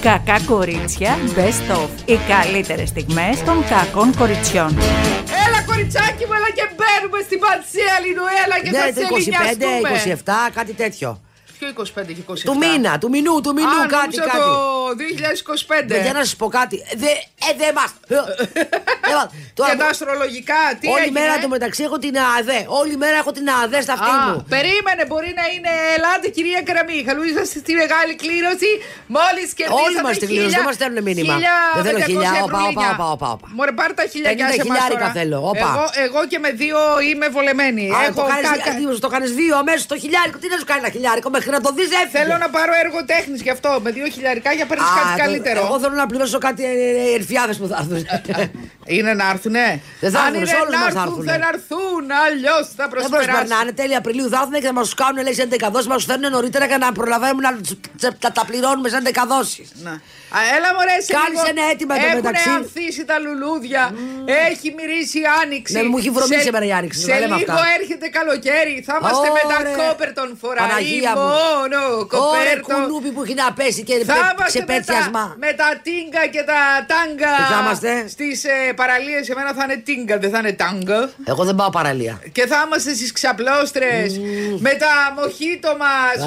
Κακά κορίτσια Best of. Οι καλύτερες στιγμές των κακών κοριτσιών. Έλα κοριτσάκι μου, έλα και μπαίνουμε στην Παντσέλη. Έλα και θα σε λινιαστούμε. 25, 27, κάτι τέτοιο. Ποιο 25 και 27? Του μηνού, κάτι. Το 2025. Για να σας πω κάτι. Δεν μας. Και τα αστρολογικά, τι όλη έγινε? μέρα το μεταξύ έχω την ΑΔΕ. Όλη μέρα έχω την ΑΔΕ στα αυτή μου. Περίμενε, μπορεί να είναι. Ελάτε, κυρία Καραμή. Καλούσα στη μεγάλη κλήρωση. Μόλις κερδίσατε. Όλοι μας την κλήρωση, δεν μας στέλνουν μήνυμα. Δεν θέλω 1000. Πάω. Μωρέ, πάρε τα 1000 σε εμάς τώρα. Θέλω. Εγώ και με 2 είμαι βολεμένη. Το κάνεις 2 αμέσως το 1000. Τι να σου κάνει ένα 1000 μέχρι να το δεις έφυγε. Θέλω να πάρω έργο τέχνης γι' αυτό. Με 2.000 για παίρνεις κάτι καλύτερο. Εγώ θέλω να πληρώσω κάτι ερφιάδες που θα έρθουν. Είναι να έρθουνε. Δεν θα έρθουν, αν είναι να έρθουν, θα έρθουν. Αλλιώς θα προσπεράσουν. Δεν προσπερνάνε. Τέλη Απριλίου θα έρθουν και θα μας κάνουν 11 δόσεις. Μας φέρνουν νωρίτερα για να προλαβαίνουμε να τα πληρώνουμε σαν 11 δόσεις. Έλα μωρέ, κάνεις ένα αίτημα το μεταξύ. Έχουν ανθίσει τα λουλούδια. Έχει μυρίσει η άνοιξη. Ναι, μου έχει βρωμίσει σήμερα η άνοιξη. Σε λίγο έρχεται καλοκαίρι. Θα είμαστε με τα κόπερτον φοράει. Μόνο κοπέρτο. Κουνούπι που έχει να πέσει και σε πέτσιασμα. Με τα τίγκα και τα τάγκα. Θα είμαστε στις παραλίες. Εμένα θα είναι τίγκα, δεν θα είναι τάγκα. Εγώ δεν πάω παραλία. Και θα είμαστε στις ξαπλώστρες. Με τα μοχίτο μας.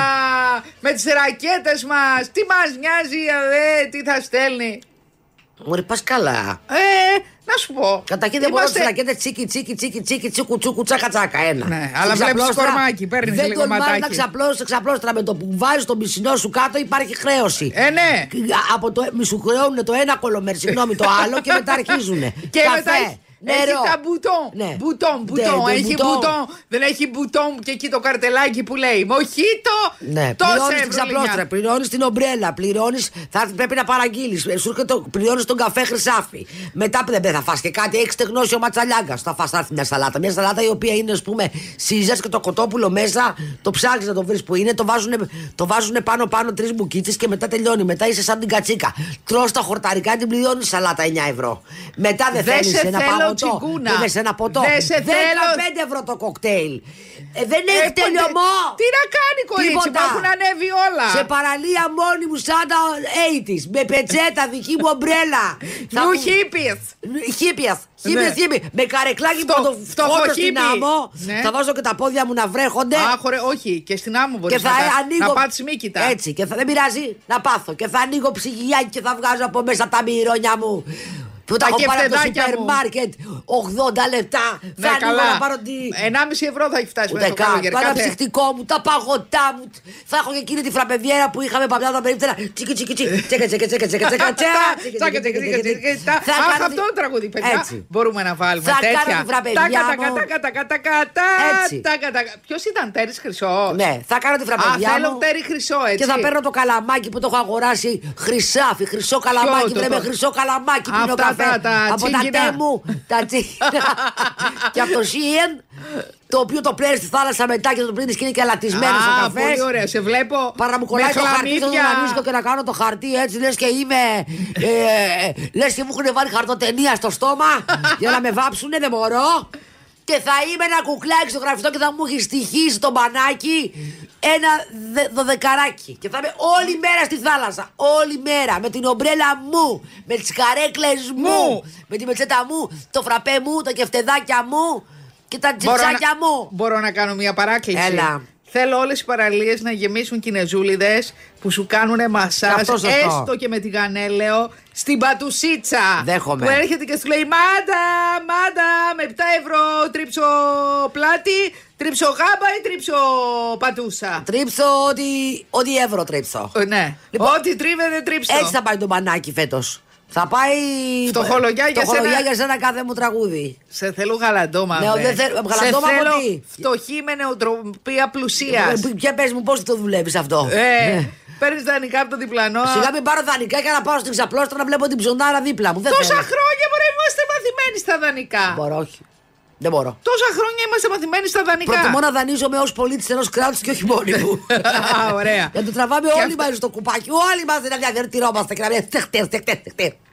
Με τις ρακέτες μας. Τι μας νοιάζει, τι θα στέλνει. Μωρέ, πας καλά. Να σου πω. Καταρχήν δεν μπορώ να τις ρακέτες τσίκι, τσίκου τσούκου, τσάκα τσάκα, ένα. Ναι, αλλά βλέπεις κορμάκι, παίρνεις λίγο ματάκι. Δεν τολμάς να ξαπλώστρα με το που βάζεις τον πισινό σου κάτω υπάρχει χρέωση. Ναι. Μη σου χρεώνουν το ένα κολομέρ, συγγνώμη το άλλο και μετά αρχίζουνε. Και μετά έχει τα μπουτόν. Μπουτόν. Έχει μπουτόν. Δεν έχει μπουτόν και εκεί το καρτελάκι που λέει μοχίτο. Ναι, πληρώνεις την ξαπλώστρα, πληρώνεις την ομπρέλα, πρέπει να παραγγείλεις. Πληρώνεις τον καφέ χρυσάφι. Μετά δεν θα φας και κάτι, έχεις στεγνώσει ο ματσαλιάγκας. Θα φας μια σαλάτα. Μια σαλάτα η οποία είναι, ας πούμε, σίζας και το κοτόπουλο μέσα. Το ψάχνεις να το βρεις που είναι. Το βάζουν πάνω 3 μπουκίτσες και μετά τελειώνει. μετά είσαι σαν την κατσίκα. Τρως τα χορταρικά, την πληρώνεις σαλάτα 9 ευρώ. Μετά δεν θέλεις ένα παγωτό. Είπες ένα ποτό. 15 ευρώ το κοκτέιλ. Δεν έχει τελειωμό. Τι να κάνει κορίτσι, που έχουν ανέβει όλα. Σε παραλία μόνη μου σαν τα 80's. Με πετσέτα, δική μου ομπρέλα. Μου χίπιας. Με καρεκλάκι που το φτώχω στην άμμο. Θα βάζω και τα πόδια μου να βρέχονται. Όχι, και στην άμμο μπορείς να πάτσεις μύκητα. Έτσι, και δεν πειράζει να πάθω. Και θα ανοίγω ψυγιάκι και θα βγάζω από μέσα τα μυρώνια μου. Που τα έχω πάρει από το σούπερ μάρκετ 80 λεπτά. Ναι, καλά. 1,5 ευρώ θα έχει φτάσει μέσα στο καλοκαίρι. Το αναψυκτικό μου, τα παγωτά μου. Θα έχω και εκείνη τη φραπεδιέρα που είχαμε παπιά τα περίπτερα. Τσίκι, αυτό το τραγούδι, παιδιά. Μπορούμε να βάλουμε τέτοια. Θα κάνω τη φραπεδιά μου. Ποιος ήταν, Τέρης Χρυσός? Ναι, θα κάνω τη φραπεδιά μου. Θέλω Τέρη Χρυσό, έτσι. Και θα παίρνω το καλαμάκι που το έχω αγοράσει χρυσάφι, χρυσό καλαμάκι. Βρέμε χρυσό καλαμάκι που είναι ο καφέ. Από τα τέμου, τα τσίγκινα και από το Σίεν, το οποίο το πλένεις στη θάλασσα μετά και το πλύνεις και είναι και αλατισμένος ο καφές. Πολύ ωραία, σε βλέπω. Παρά μου κολλάει το χαρτί, θα το δανείσω και να κάνω το χαρτί έτσι, λες και είμαι. Λες και μου έχουν βάλει χαρτοτενία στο στόμα για να με βάψουνε, δεν μπορώ. Και θα είμαι ένα κουκλάκι στο γραφιστό και θα μου έχει στοιχήσει το μπανάκι ένα δωδεκαράκι. Και θα είμαι όλη μέρα στη θάλασσα. Όλη μέρα με την ομπρέλα μου, με τις καρέκλες μου, με τη μετσέτα μου, το φραπέ μου, τα κεφτεδάκια μου και τα τσιψάκια μου. Μπορώ να κάνω μια παράκληση? Έλα. Θέλω όλες οι παραλίες να γεμίσουν κινεζούλιδες που σου κάνουνε μασάζ, έστω και με τη γανέλαιο, στην πατουσίτσα. Δέχομαι. Που έρχεται και σου λέει μάντα, με 7 ευρώ τρίψω πλάτη, τρίψω γάμπα ή τρίψω πατούσα. Τρίψω ό,τι ευρώ τρίψω. Ναι, λοιπόν, ό,τι τρίβεται τρίψω. Έτσι θα πάει το μπανάκι φέτος. Θα πάει φτωχολογιά για σένα κάθε μου τραγούδι. Σε θέλω γαλαντόμα. Ναι, δεν θέλω γαλαντόμα από τι. Φτωχή με νεοτροπία πλουσίας. Ποια πες μου πώς το δουλεύεις αυτό? Παίρνεις δανεικά από το διπλανό. Σιγά μην πάρω δανεικά και να πάω στην ξαπλώστρα να βλέπω την ψωνάρα δίπλα μου. Τόσα χρόνια μπορεί είμαστε μαθημένοι στα δανεικά. Μπορώ, όχι. Δεν μπορώ. Τόσα χρόνια είμαστε μαθημένοι στα δανεικά. Προτιμώ να δανείζομαι ως πολίτης ενός κράτους και όχι μόνοι μου. Ωραία. Για το τραβάμε όλοι μαζί στο κουπάκι. Όλοι μαζί να διαδερτυρόμαστε και να λέμε τεχτέρ.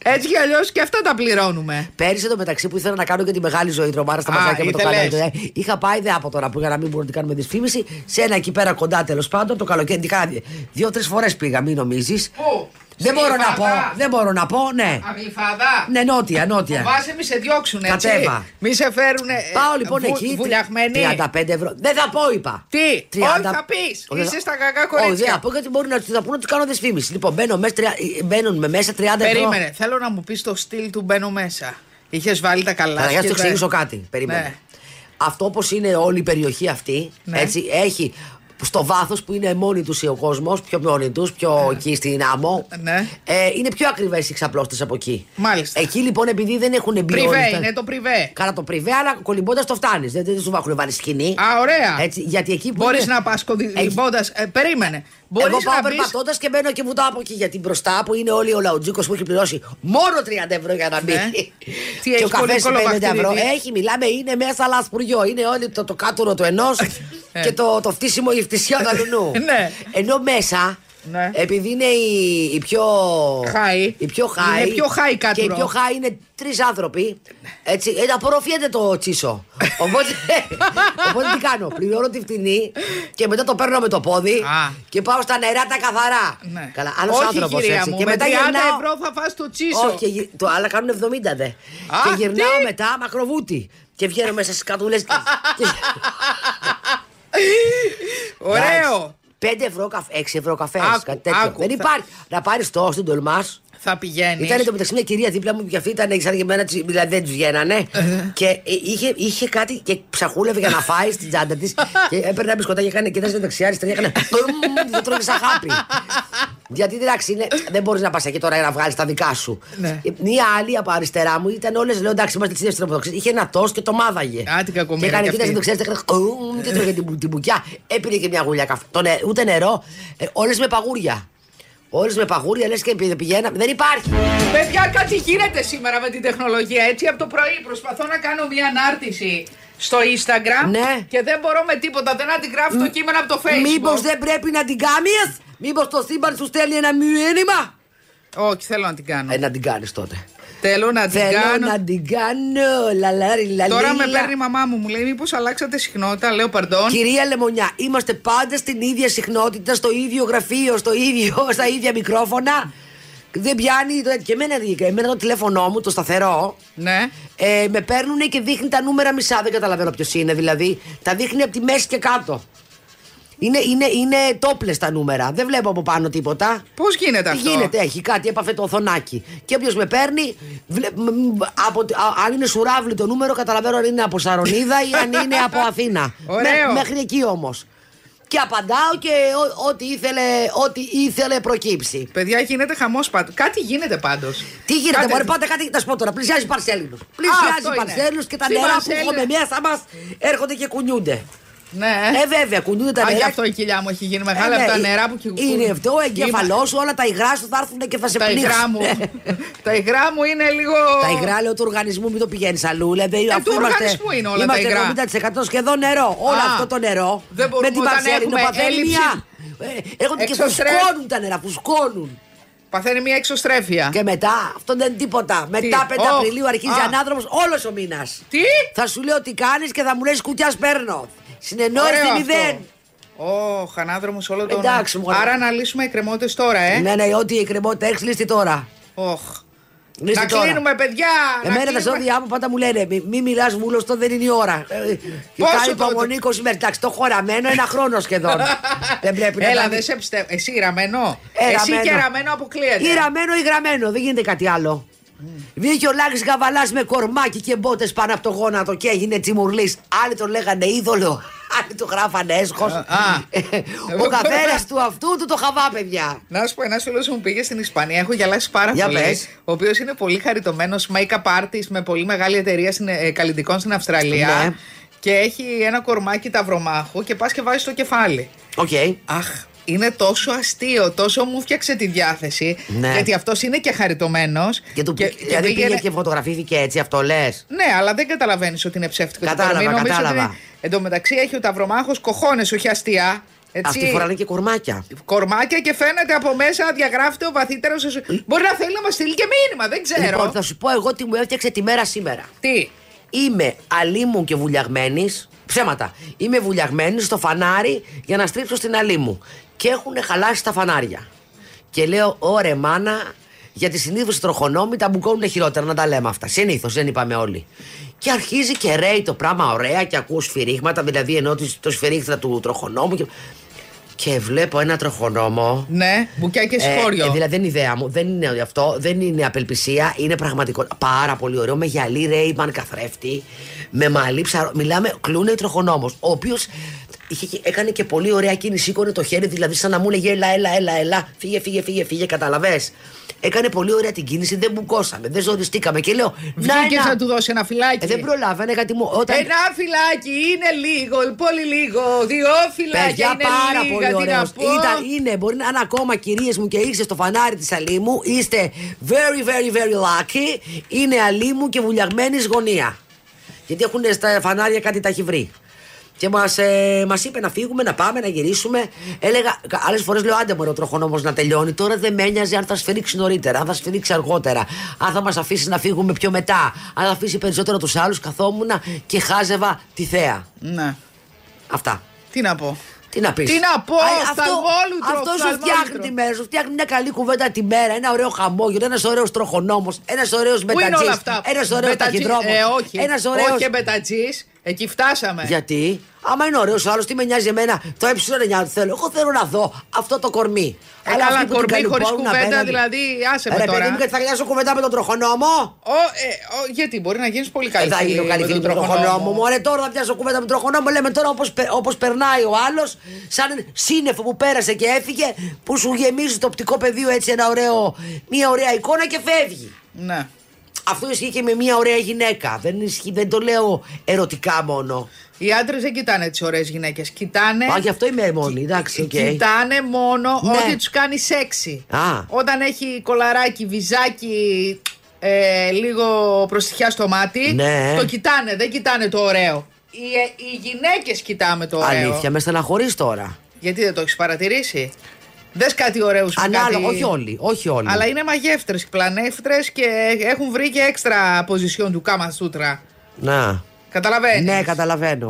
Έτσι κι αλλιώς και αυτά τα πληρώνουμε. Πέρυσι εντωμεταξύ που ήθελα να κάνω και τη μεγάλη ζωή τρομάρα στα μαζάκια με το καλοκαίρι. Είχα πάει, δεν από τώρα που για να μην μπορούμε να κάνουμε δυσφήμιση, σε ένα εκεί πέρα κοντά τέλος πάντων το καλοκαίρι. 2-3 φορές πήγα, μην νομίζεις. Πού? Δεν μπορώ να πω, ναι. Αγλυφάδα. Ναι, νότια. Φοβάσαι μη σε διώξουν, έτσι. Κατέβα. Μη σε φέρουνε. Πάω λοιπόν εκεί. Βουλιαγμένοι. 35 ευρώ. Δεν θα πω, είπα. Τι, όχι θα πεις. Είσαι στα κακά κορίτσια. Όχι, δεν θα πω γιατί μπορεί να πούνε ότι κάνω δυσφήμιση. Λοιπόν, μπαίνουν με μέσα 30 ευρώ. Περίμενε, θέλω να μου πεις το στυλ του μπαίνω μέσα. Είχες βάλει τα καλά. Θα σου εξηγήσω κάτι. Περίμενε. Ναι. Αυτό όπως είναι όλη η περιοχή αυτή, ναι. Έτσι, έχει στο βάθος που είναι μόνοι τους ο κόσμος, πιο μόνοι τους, πιο εκεί στην άμμο. Ναι. Είναι πιο ακριβές οι ξαπλώστες από εκεί. Μάλιστα. Εκεί λοιπόν επειδή δεν έχουν μπει. Πριβέ είναι το πριβέ. Καλά το πριβέ, αλλά κολυμπώντας το φτάνεις. Δεν σου έχουν βάλει σκηνή. Α, ωραία. Έτσι, γιατί εκεί μπορείς να πας κολυμπώντας. Περίμενε. Εγώ πάω περπατώντας και μπαίνω και βουτάω από εκεί. Γιατί μπροστά που είναι όλοι ο λαουτζίκος που έχει πληρώσει μόνο 30 ευρώ για να μπει. Ναι. Τι και ο καφές 50 ευρώ. βακτήρι. Έχει, μιλάμε, είναι μέσα λασπουριό. Είναι όλοι το κάτωρο του ενός και το φτύσιμο η φτυσιά του αλουνού. Ναι. Ενώ μέσα. Ναι. Επειδή είναι η πιο high, είναι πιο high κάτω. Και οι πιο high είναι 3 άνθρωποι. Έτσι, απορροφιέται το τσίσο. Οπότε τι κάνω, πληρώνω τη φτηνή και μετά το παίρνω με το πόδι και πάω στα νερά τα καθαρά. Ναι. Καλά, άλλος άνθρωπος έτσι. Και μετά 30 ευρώ θα φας το τσίσο. Όχι, το άλλα κάνουν 70 δε. Και γυρνάω μετά μακροβούτι και βγαίνω μέσα στις κατούλες. Ωραίο. 5 ευρώ, 6 ευρώ καφέ. Κάτι τέτοιο. Δεν υπάρχει. Να πάρει το στην τολμά. Θα πηγαίνει. Ήταν το μεταξύ μια κυρία δίπλα μου και αυτή ήταν σαν και εμένα, δηλαδή δεν του βγαίνανε. Και είχε κάτι και ψαχούλευε για να φάει στην τσάντα τη. Και έπαιρνε ένα μπισκοτάκι και ήταν δεξιά, αριστερά. Έκανε. Δεν τρώγε σαν χάπι. Γιατί εντάξει, δεν μπορεί να πα εκεί τώρα να βγάλει τα δικά σου. Μία άλλη από αριστερά μου ήταν όλε, λέω εντάξει, είμαστε τη δεύτερη. Είχε ένα τόστ και το μάδαγε. Α, την κακομοίρα. Και έκανε κοίτα δεξιά, και τρώγε την μπουκιά. Έπινε και μια γουλιά καφέ. Ούτε νερό, όλε με παγούρια. Όλες με παγούρια, λες και πηγαίναμε. Δεν υπάρχει. Παιδιά, κάτι γίνεται σήμερα με την τεχνολογία. Έτσι από το πρωί προσπαθώ να κάνω μια ανάρτηση στο Instagram. Ναι. Και δεν μπορώ με τίποτα. Δεν αντιγράφω το κείμενο από το Facebook. Μήπως δεν πρέπει να την κάνεις? Μήπως το σύμπαν σου στέλνει ένα μήνυμα? Όχι, θέλω να την κάνω. Να την κάνεις τότε. Θέλω να την κάνω. Λαλάρι. Τώρα με παίρνει η μαμά μου λέει μήπως αλλάξατε συχνότητα. Λέω παρντών. Κυρία Λεμονιά, είμαστε πάντα στην ίδια συχνότητα, στο ίδιο γραφείο, στα ίδια μικρόφωνα. Δεν πιάνει. Και εμένα το τηλέφωνό μου, το σταθερό. Ναι. Με παίρνουν και δείχνει τα νούμερα μισά. Δεν καταλαβαίνω ποιος είναι δηλαδή. Τα δείχνει από τη μέση και κάτω. Είναι τόπλες τα νούμερα. Δεν βλέπω από πάνω τίποτα. Πώς γίνεται αυτό? Γίνεται, έχει κάτι, έπαθε το οθονάκι. Και όποιος με παίρνει, αν είναι Σουράβλη το νούμερο, καταλαβαίνω αν είναι από Σαρονίδα ή αν είναι από Αθήνα. Μέχρι εκεί όμως. Και απαντάω και ό,τι ήθελε προκύψει. Παιδιά, γίνεται χαμός πάντως. Κάτι γίνεται πάντως. Τι γίνεται, μωρέ, πάτε κάτι, να σου πω τώρα. Πλησιάζει Παρσέλινος. Πλησιάζει Παρσέλινος και τα νερά που έχουμε μέσα μας έρχονται και κουνιούνται. Ναι. Βέβαια, κουνιούνται τα νερά. Γι' αυτό η κοιλιά μου έχει γίνει μεγάλη από τα νερά που κυκλοφορούν. Είναι αυτό, ο εγκέφαλός σου, όλα τα υγρά σου θα έρθουν και θα σε πνίξουν. Τα υγρά μου είναι λίγο. Τα υγρά, λέω, του οργανισμού, μην το πηγαίνει αλλού. Του οργανισμού είναι όλα τα υγρά. Είμαστε 90% σχεδόν νερό. Όλο αυτό το νερό με την Παρσέλινο παθαίνει μια. Έρχονται και φουσκώνουν τα νερά, φουσκώνουν. Παθαίνει μια εξωστρέφεια. Και μετά, αυτό δεν είναι τίποτα. Μετά 5 Απριλίου αρχίζει ανάδρομος όλος ο μήνας. Τι? Θα σου λέω τι κάνεις και θα μου λες κουτιά παίρνω. Συνεννόηση 0. Ανάδρομος όλο τον. Εντάξει, άρα να λύσουμε εκκρεμότητες τώρα, Ναι, η εκκρεμότητα έχεις λύσει τώρα. Να κλείνουμε, παιδιά! Εμένα τα ζώδια μου πάντα μου λένε μη μιλάς βούλωστο, δεν είναι η ώρα. Και κάνει υπομονή 20 μέρες. Εντάξει, το έχω ραμμένο ένα χρόνο σχεδόν. Δεν πρέπει να. Έλα, δεν σε πιστεύω. Εσύ ραμμένο. Εσύ και ραμμένο αποκλείεται. Ή ραμμένο ή γραμμένο, δεν γίνεται κάτι άλλο. Βγήκε ο Λάκης Γαβαλάς με κορμάκι και μπότες πάνω από το γόνατο και έγινε τσιμουρλής. Άλλοι τον λέγανε είδωλο, άλλοι το γράφανε έσχος. Ο καθένας του αυτού του το χαβά, παιδιά. Να σου πω, ένας φίλος μου πήγε στην Ισπανία, έχω γελάσει πάρα πολύ. Ο οποίος είναι πολύ χαριτωμένος make-up artist με πολύ μεγάλη εταιρεία καλλιτικών στην Αυστραλία. Ναι. Και έχει ένα κορμάκι ταυρομάχου και πας και βάζεις το κεφάλι. Αχ. Είναι τόσο αστείο, τόσο μου φτιάξε τη διάθεση. Ναι. Γιατί αυτός είναι και χαριτωμένος. Δηλαδή πήγε και φωτογραφήθηκε έτσι, αυτό λες. Ναι, αλλά δεν καταλαβαίνεις ότι είναι ψεύτικο. Κατάλαβα. Εν τω μεταξύ έχει ο ταυρομάχος κοχώνες, όχι αστεία. Αυτοί φοράνε και κορμάκια. Κορμάκια και φαίνεται από μέσα να διαγράφεται ο βαθύτερος. Μπορεί να θέλει να μας στείλει και μήνυμα, δεν ξέρω. Λοιπόν, θα σου πω εγώ τι μου έφτιαξε τη μέρα σήμερα. Τι? Είμαι αλίμου και βουλιαγμένης. Ψέματα. Είμαι βουλιαγμένη στο φανάρι για να στρίψω στην αλίμου. Και έχουν χαλάσει τα φανάρια. Και λέω, ωρε μάνα, γιατί συνήθως οι τροχονόμοι τα μπουκώνουν χειρότερα, να τα λέμε αυτά. Συνήθως, δεν είπαμε όλοι. Και αρχίζει και ρέει το πράγμα ωραία και ακούω σφυρίγματα, δηλαδή ενώ το σφυρίχτρα του τροχονόμου. Και βλέπω ένα τροχονόμο. Ναι, μπουκιά και σφόριο. Δηλαδή δεν είναι ιδέα μου, δεν είναι αυτό, δεν είναι απελπισία, είναι πραγματικό. Πάρα πολύ ωραίο, με γυαλί Ρέιμαν καθρέφτη, με μαλλί ψαρό. Μιλάμε, Κλούνεϊ τροχονόμος, ο οποίος έκανε και πολύ ωραία κίνηση, σήκωνε το χέρι, δηλαδή σαν να μου λέγε έλα, φύγε, καταλαβες. Έκανε πολύ ωραία την κίνηση, δεν μπουκώσαμε, δεν ζοριστήκαμε και λέω. Βγήκες να του δώσει ένα φυλάκι. Δεν προλάβανε γιατί μου. Ένα φυλάκι είναι λίγο, πολύ λίγο. 2 φυλάκια. Παιδιά, είναι πάρα λίγα, πολύ ωραίος. Μπορεί να είναι ακόμα, κυρίες μου, και είστε στο φανάρι της αλίμου. Είστε very lucky. Είναι αλίμου και βουλιαγμένη γωνία. Γιατί έχουν στα φανάρια κάτι τα έχει βρει. Και μας είπε να φύγουμε, να πάμε, να γυρίσουμε. Έλεγα, άλλες φορές λέω, άντε μωρέ ο τροχονόμος να τελειώνει. Τώρα δεν με ένοιαζε αν θα σφυρίξει νωρίτερα, αν θα σφυρίξει αργότερα, αν θα μας αφήσει να φύγουμε πιο μετά, αν θα αφήσει περισσότερο τους άλλους. Καθόμουν και χάζευα τη θέα. Ναι. Αυτά. Τι να πω. Τι να πεις. Τι να πω, αυτό σου φτιάχνει τη μέρα, σου φτιάχνει μια καλή κουβέντα τη μέρα, ένα ωραίο χαμόγελο, ένας ωραίος τροχονόμος, ένας ωραίος μετατζής, ένας ωραίος ταχυδρόμος. Όχι μετατζής. Εκεί φτάσαμε. Γιατί, άμα είναι ωραίος ο άλλος, τι με νοιάζει εμένα, το ε9 θέλω. Εγώ θέλω να δω αυτό το κορμί. Αλλά κορμί χωρίς κουβέντα, δηλαδή, άσε με τώρα. Παιδί μου, γιατί θα γιάσω κουβέντα με τον τροχονόμο. Γιατί μπορεί να γίνεις πολύ καλή. Θα γίνω καλή φίλη με τον τροχονόμο. Μωρέ, τώρα θα πιάσω κουβέντα με τον τροχονόμο. Λέμε τώρα όπως περνάει ο άλλος, σαν σύννεφο που πέρασε και έφυγε, που σου γεμίζει το οπτικό πεδίο έτσι μια ωραία εικόνα και φεύγει. Ναι. Αυτό ισχύει και με μια ωραία γυναίκα. Δεν το λέω ερωτικά μόνο. Οι άντρες δεν κοιτάνε τις ωραίες γυναίκες. Κοιτάνε. Γι' αυτό είμαι μόνη. Εντάξει, κοιτάνε μόνο ό,τι τους κάνει σεξι. Όταν έχει κολαράκι, βυζάκι, λίγο προστιχιά στο μάτι, το κοιτάνε. Δεν κοιτάνε το ωραίο. Οι γυναίκες κοιτάμε το ωραίο. Αλήθεια, με στεναχωρείς τώρα. Γιατί δεν το έχεις παρατηρήσει? Δες κάτι ωραίους. Ανάλογα, όχι όλοι. Αλλά είναι μαγεύτρες, πλανεύτρες και έχουν βρει και έξτρα ποζισιόν του Κάμα Σούτρα. Να. Καταλαβαίνεις? Ναι, καταλαβαίνω.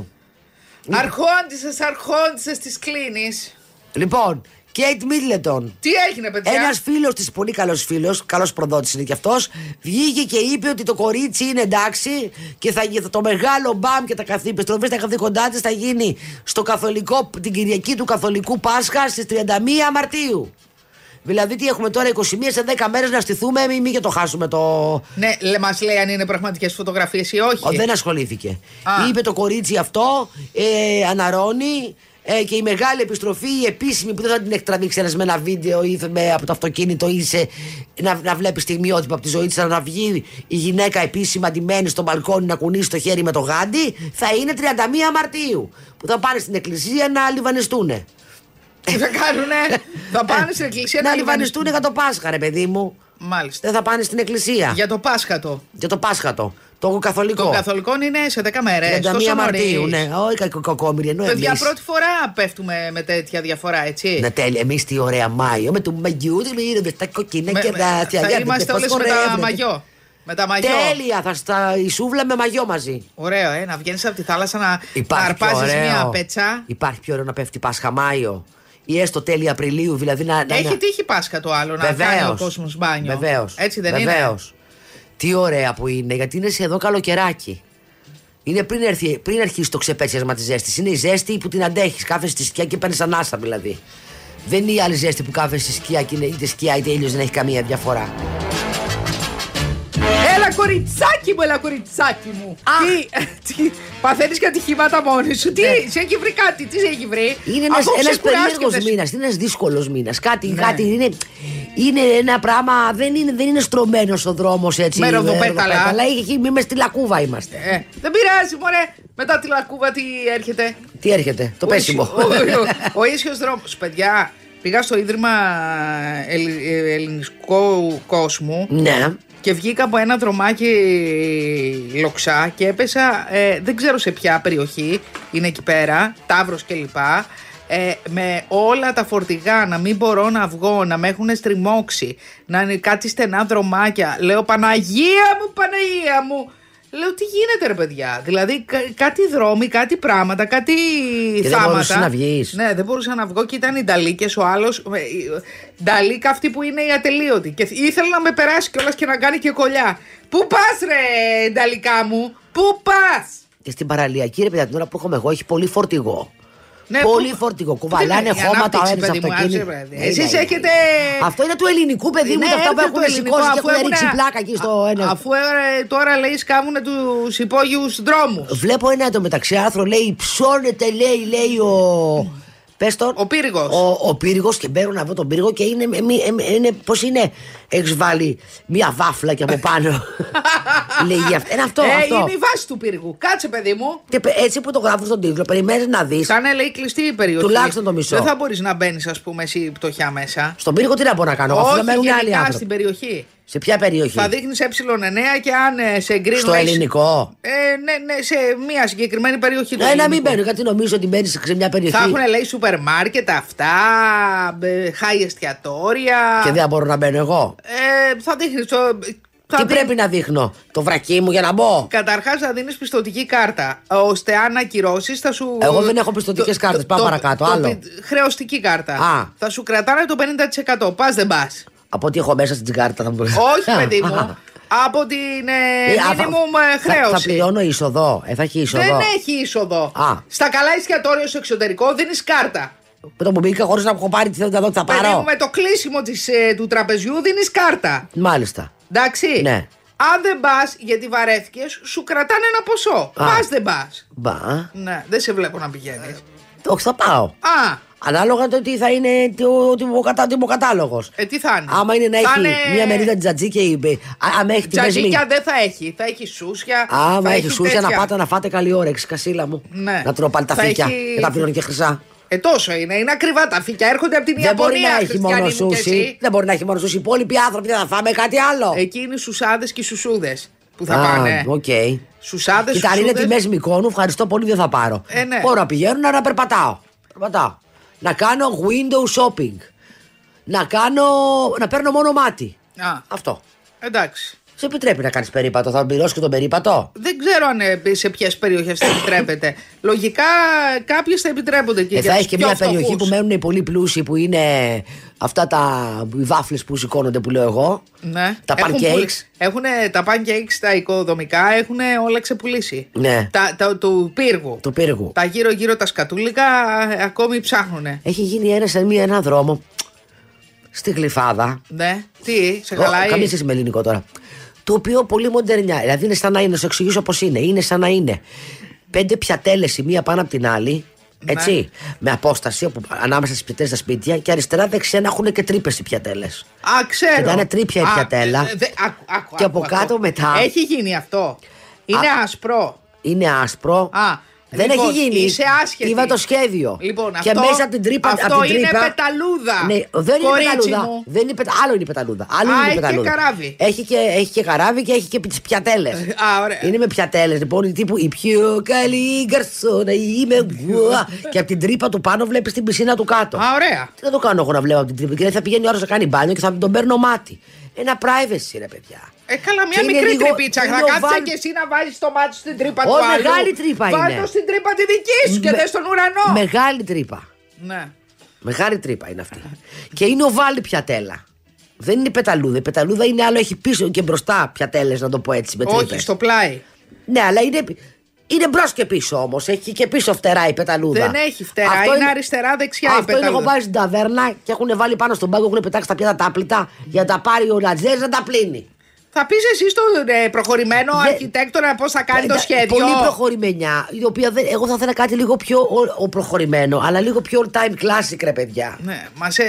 Αρχόντισες τις κλείνεις. Λοιπόν, Κέιτ Μίτλετον. Τι έγινε, παιδιά? Ένας φίλος της, πολύ καλός φίλος, καλός προδότης είναι κι αυτός, βγήκε και είπε ότι το κορίτσι είναι εντάξει και το μεγάλο μπαμ και τα επιστροφή στα καθήκοντά της θα γίνει στο καθολικό, την Κυριακή του Καθολικού Πάσχα στις 31 Μαρτίου. Δηλαδή τι έχουμε τώρα, 21 σε 10 μέρες να στηθούμε, μην και το χάσουμε το. Ναι, μας λέει αν είναι πραγματικές φωτογραφίες ή όχι. Δεν ασχολήθηκε. Είπε το κορίτσι αυτό, αναρώνει. Και η μεγάλη επιστροφή, η επίσημη, που δεν θα την έχει τραβήξει ένας με ένα βίντεο ή από το αυτοκίνητο ή να βλέπει στιγμιότυπα από τη ζωή της, αλλά να βγει η γυναίκα επίσημα ντυμένη στο μπαλκόνι να κουνήσει το χέρι με το γάντι, θα είναι 31 Μαρτίου. Που θα πάνε στην εκκλησία να λιβανιστούνε. Τι θα κάνουνε? Θα πάνε στην εκκλησία να λιβανιστούν για το Πάσχα, ρε παιδί μου. Μάλιστα. Δεν θα πάνε στην εκκλησία. Για το Πάσχατο. Για το Πάσχατο. Το καθολικό. Το καθολικό είναι σε 10 μέρες. 31 Μαρτίου, ναι. Όχι κακόμοιροι. Παιδιά, πρώτη φορά πέφτουμε με τέτοια διαφορά, έτσι. Ναι, τέλεια. Εμείς τι ωραία Μάιο. Με το μαγιού, με τα κοκκίνα και δάτια. Θα είμαστε όλες με τα μαγιό. Με τα μαγιό. Τέλεια, η σούβλα με μαγιό μαζί. Ωραίο, να βγαίνεις από τη θάλασσα να αρπάζεις μια πέτσα. Υπάρχει πιο ωραίο να πέφτει Πάσχα Μάιο. Ή έστω τέλη Απριλίου, δηλαδή Έχει τύχει Πάσχα το άλλο, να κάνει ο κόσμος μπάνιο. Βεβαίως. Έτσι δεν είναι? Τι ωραία που είναι, γιατί είναι σχεδόν καλοκαιράκι. Είναι πριν αρχίσει το ξεπέτσιασμα τη ζέστη. Είναι η ζέστη που την αντέχεις. Κάθεσαι στη σκιά και παίρνεις ανάσα δηλαδή. Δεν είναι η άλλη ζέστη που κάθεσαι στη σκιά και είτε σκιά είτε ήλιος, δεν έχει καμία διαφορά. Έλα κοριτσάκι μου. Τι παθαίνεις και ατυχήματα μόνη σου. Τι σε έχει βρει κάτι, τι σε έχει βρει? Είναι ένας περίεργος μήνας, είναι ένας δύσκολος μήνας. Κάτι είναι ένα πράγμα, δεν είναι στρωμένος ο δρόμος έτσι. Με ροδοπέταλα. Αλλά είμαι στη Λακκούβα είμαστε. Δεν πειράζει, μωρέ. Μετά τη Λακκούβα τι έρχεται? Τι έρχεται, το πέσιμο. Ο ίσιος δρόμος, παιδιά. Πήγα στο Ίδρυμα Ελληνικού Κόσμου. Ναι. Και βγήκα από ένα δρομάκι λοξά και έπεσα, δεν ξέρω σε ποια περιοχή, είναι εκεί πέρα, Ταύρος κλπ. με όλα τα φορτηγά να μην μπορώ να βγω, να με έχουν στριμώξει, να είναι κάτι στενά δρομάκια. Λέω Παναγία μου. Λέω τι γίνεται ρε παιδιά. Δηλαδή κάτι δρόμοι, κάτι πράγματα, κάτι και θάματα. Δεν μπορούσα να βγεις. Ναι, δεν μπορούσα να βγω και ήταν οι Νταλίκες, ο άλλος. Νταλίκα αυτή που είναι η ατελείωτη. Και ήθελε να με περάσει κιόλας και να κάνει και κολλιά. Πού πας ρε Νταλικά μου, πού πας? Και στην παραλιακή ρε παιδιά, την ώρα που έχουμε εγώ έχει πολύ φορτηγό. Ναι, πολύ φορτηγό. Κουβαλάνε χώματα ο ένας αυτοκίνητο. Εσείς έχετε. Αυτό είναι του ελληνικού παιδί μου. Αυτά που έχουν σηκώσει και έχουν ρίξει πλάκα εκεί στο ένα. Αφού τώρα λέει σκάβουν τους υπόγειους δρόμους. Βλέπω ένα εντωμεταξύ άρθρο λέει ψώνεται λέει ο. Πες τον. Ο πύργος. Ο πύργος και μπαίνω να βρω τον πύργο και είναι πώς είναι. Έχεις βάλει μία βάφλα και από πάνω. Λέγει αυτό. Είναι αυτό. Είναι η βάση του πύργου. Κάτσε παιδί μου. Και έτσι που το γράφω στον τίτλο, περιμένεις να δεις. Θα είναι λέει κλειστή η περιοχή. Τουλάχιστον το μισό. Δεν θα μπορείς να μπαίνεις ας πούμε εσύ πτωχιά μέσα. Στον πύργο τι να μπορώ να κάνω? Όχι, αφού μένουν άλλοι άνθρωποι. στην περιοχή. Σε ποια περιοχή? Θα δείχνεις ε9 και αν σε εγκρίνουν. Στο ελληνικό. Ναι, σε μια συγκεκριμένη περιοχή. Να μην μπαίνω, γιατί νομίζω ότι μπαίνεις σε μια περιοχή. Θα έχουν λέει σούπερ μάρκετ αυτά, χάι εστιατόρια. Και δεν μπορώ να μπαίνω εγώ. Θα δείχνεις πρέπει να δείχνω? Το βρακί μου για να μπω? Καταρχάς θα δίνεις πιστωτική κάρτα, ώστε αν ακυρώσεις θα σου. Εγώ δεν έχω πιστωτικές κάρτες, πάω παρακάτω. Άλλο. Χρεωστική κάρτα. Θα σου κρατάνε το 50%. Πας δεν πας? Από ό,τι έχω μέσα στην κάρτα θα μου. Όχι παιδί μου. Από την minimum χρέωση. Θα πληρώνω είσοδο. Θα έχει είσοδο. Δεν έχει είσοδο. Στα καλά εστιατόρια στο εξωτερικό δίνεις κάρτα. Με το που μπήκα χωρίς να έχω πάρει τι θα πάρω. Με το κλείσιμο του τραπεζιού δίνεις κάρτα. Μάλιστα. Εντάξει. Ναι. Αν δεν πας γιατί βαρέθηκες, σου κρατάνε ένα ποσό. Πας δεν πας? Ναι, δεν σε βλέπω να πηγαίνεις. Όχι, θα πάω. Ανάλογα το τι θα είναι ο τιμοκατάλογος. Τι θα είναι? Άμα είναι να έχει μια μερίδα τζατζίκια ή. Τζατζίκια δεν θα έχει. Θα έχει σούσια. Άμα έχει σούσια να πάτε να φάτε καλή όρεξη, κασίλα μου. Ναι. Να τρώω πάλι τα φύκια. Και τα πληρώνω και χρυσά. Τόσο είναι. Είναι ακριβά τα φύκια. Έρχονται από την Ιαπωνία. Δεν μπορεί να έχει μόνο σούσι. Δεν μπορεί να έχει μόνο σούσι. Οι υπόλοιποι άνθρωποι δεν θα φάμε κάτι άλλο. Εκεί είναι οι σουσάδες και οι σουσούδες που θα πάνε. Οκ. Σουσάδες. Και αν είναι τιμές Μυκόνου, ευχαριστώ πολύ, δεν θα πάρω. Ναι. Μπορώ να πηγαίνω να περπατάω. Να κάνω window shopping. Να παίρνω μόνο μάτι. Αυτό. Εντάξει. Σε επιτρέπει να κάνεις περίπατο? Θα πληρώσει και τον περίπατο? Δεν ξέρω αν σε ποιες περιοχές θα επιτρέπεται. Λογικά κάποιες θα επιτρέπονται και θα έχει και μια περιοχή που μένουν οι πολύ πλούσιοι, που είναι αυτά οι βάφλες που σηκώνονται που λέω εγώ. Ναι. Τα pancakes. Έχουν τα pancakes, τα οικοδομικά έχουν όλα ξεπουλήσει. Ναι. Του πύργου. Του πύργου. Τα γύρω-γύρω τα σκατούλικα ακόμη ψάχνουνε. Έχει γίνει ένα δρόμο στη Γλυφάδα. Ναι. Τι, σε χαλάει? Καμία σχέση με ελληνικό τώρα. Το οποίο πολύ μοντερνιά. Δηλαδή είναι σαν να είναι, να σου εξηγήσω πώς είναι. Είναι σαν να είναι 5 πιατέλες η μία πάνω από την άλλη. Έτσι. Ναι. Με απόσταση ανάμεσα στις πιατέλες στα σπίτια, και αριστερά-δεξιά να έχουν και τρύπες οι πιατέλες. Ξέρω. Και να είναι τρύπια η πιατέλα. Και από κάτω μετά. Έχει γίνει αυτό? Είναι άσπρο? Είναι άσπρο. Δεν λοιπόν, έχει γίνει. Είσαι άσχετη. Είδα το σχέδιο. Λοιπόν, και αυτό, μέσα από την τρύπα. Αυτό είναι πεταλούδα. Ναι, δεν είναι πεταλούδα. Άλλο είναι πεταλούδα. Έχει και καράβι. Έχει και καράβι και έχει και τις πιατέλες. Είναι με πιατέλες. Λοιπόν, τύπου η πιο καλή γκαρσόνα είμαι εγώ. Και από την τρύπα του πάνω βλέπεις την πισίνα του κάτω. Ωραία. Τι θα το κάνω εγώ να βλέπω από την τρύπα? Και θα πηγαίνει η ώρα να κάνει μπάνιο και θα τον παίρνω μάτι. Ένα privacy, ρε παιδιά. Καλά, μια μικρή τρυπίτσα. Θα κάθεσαι και εσύ να βάζεις το μάτι στην τρύπα του άλλου. Μεγάλη τρύπα είναι. Βάλ' το στην τρύπα τη δική σου και δες στον ουρανό. Μεγάλη τρύπα. Ναι. Μεγάλη τρύπα είναι αυτή. Και είναι οβάλη πιατέλα. Δεν είναι πεταλούδα. Η πεταλούδα είναι άλλο, έχει πίσω και μπροστά πιατέλες, να το πω έτσι. Με τρύπες. Όχι, στο πλάι. Ναι, αλλά είναι μπρος και πίσω όμως. Έχει και πίσω φτερά η πεταλούδα. Δεν έχει φτερά, είναι αριστερά-δεξιά η πεταλούδα. Αυτό είναι, έχω πάει στην ταβέρνα και έχουν βάλει πάνω στον πάγκο, έχουν πετάξει τα πιάτα τα άπλυτα για να τα πάρει ο Λατζέρ να τα πλύνει. Θα πεις εσύ στον προχωρημένο αρχιτέκτονα πώς θα κάνει το σχέδιο. Πολύ προχωρημένια. Η οποία εγώ θα ήθελα κάτι λίγο πιο προχωρημένο, αλλά λίγο πιο all time classic, ρε παιδιά. Ναι,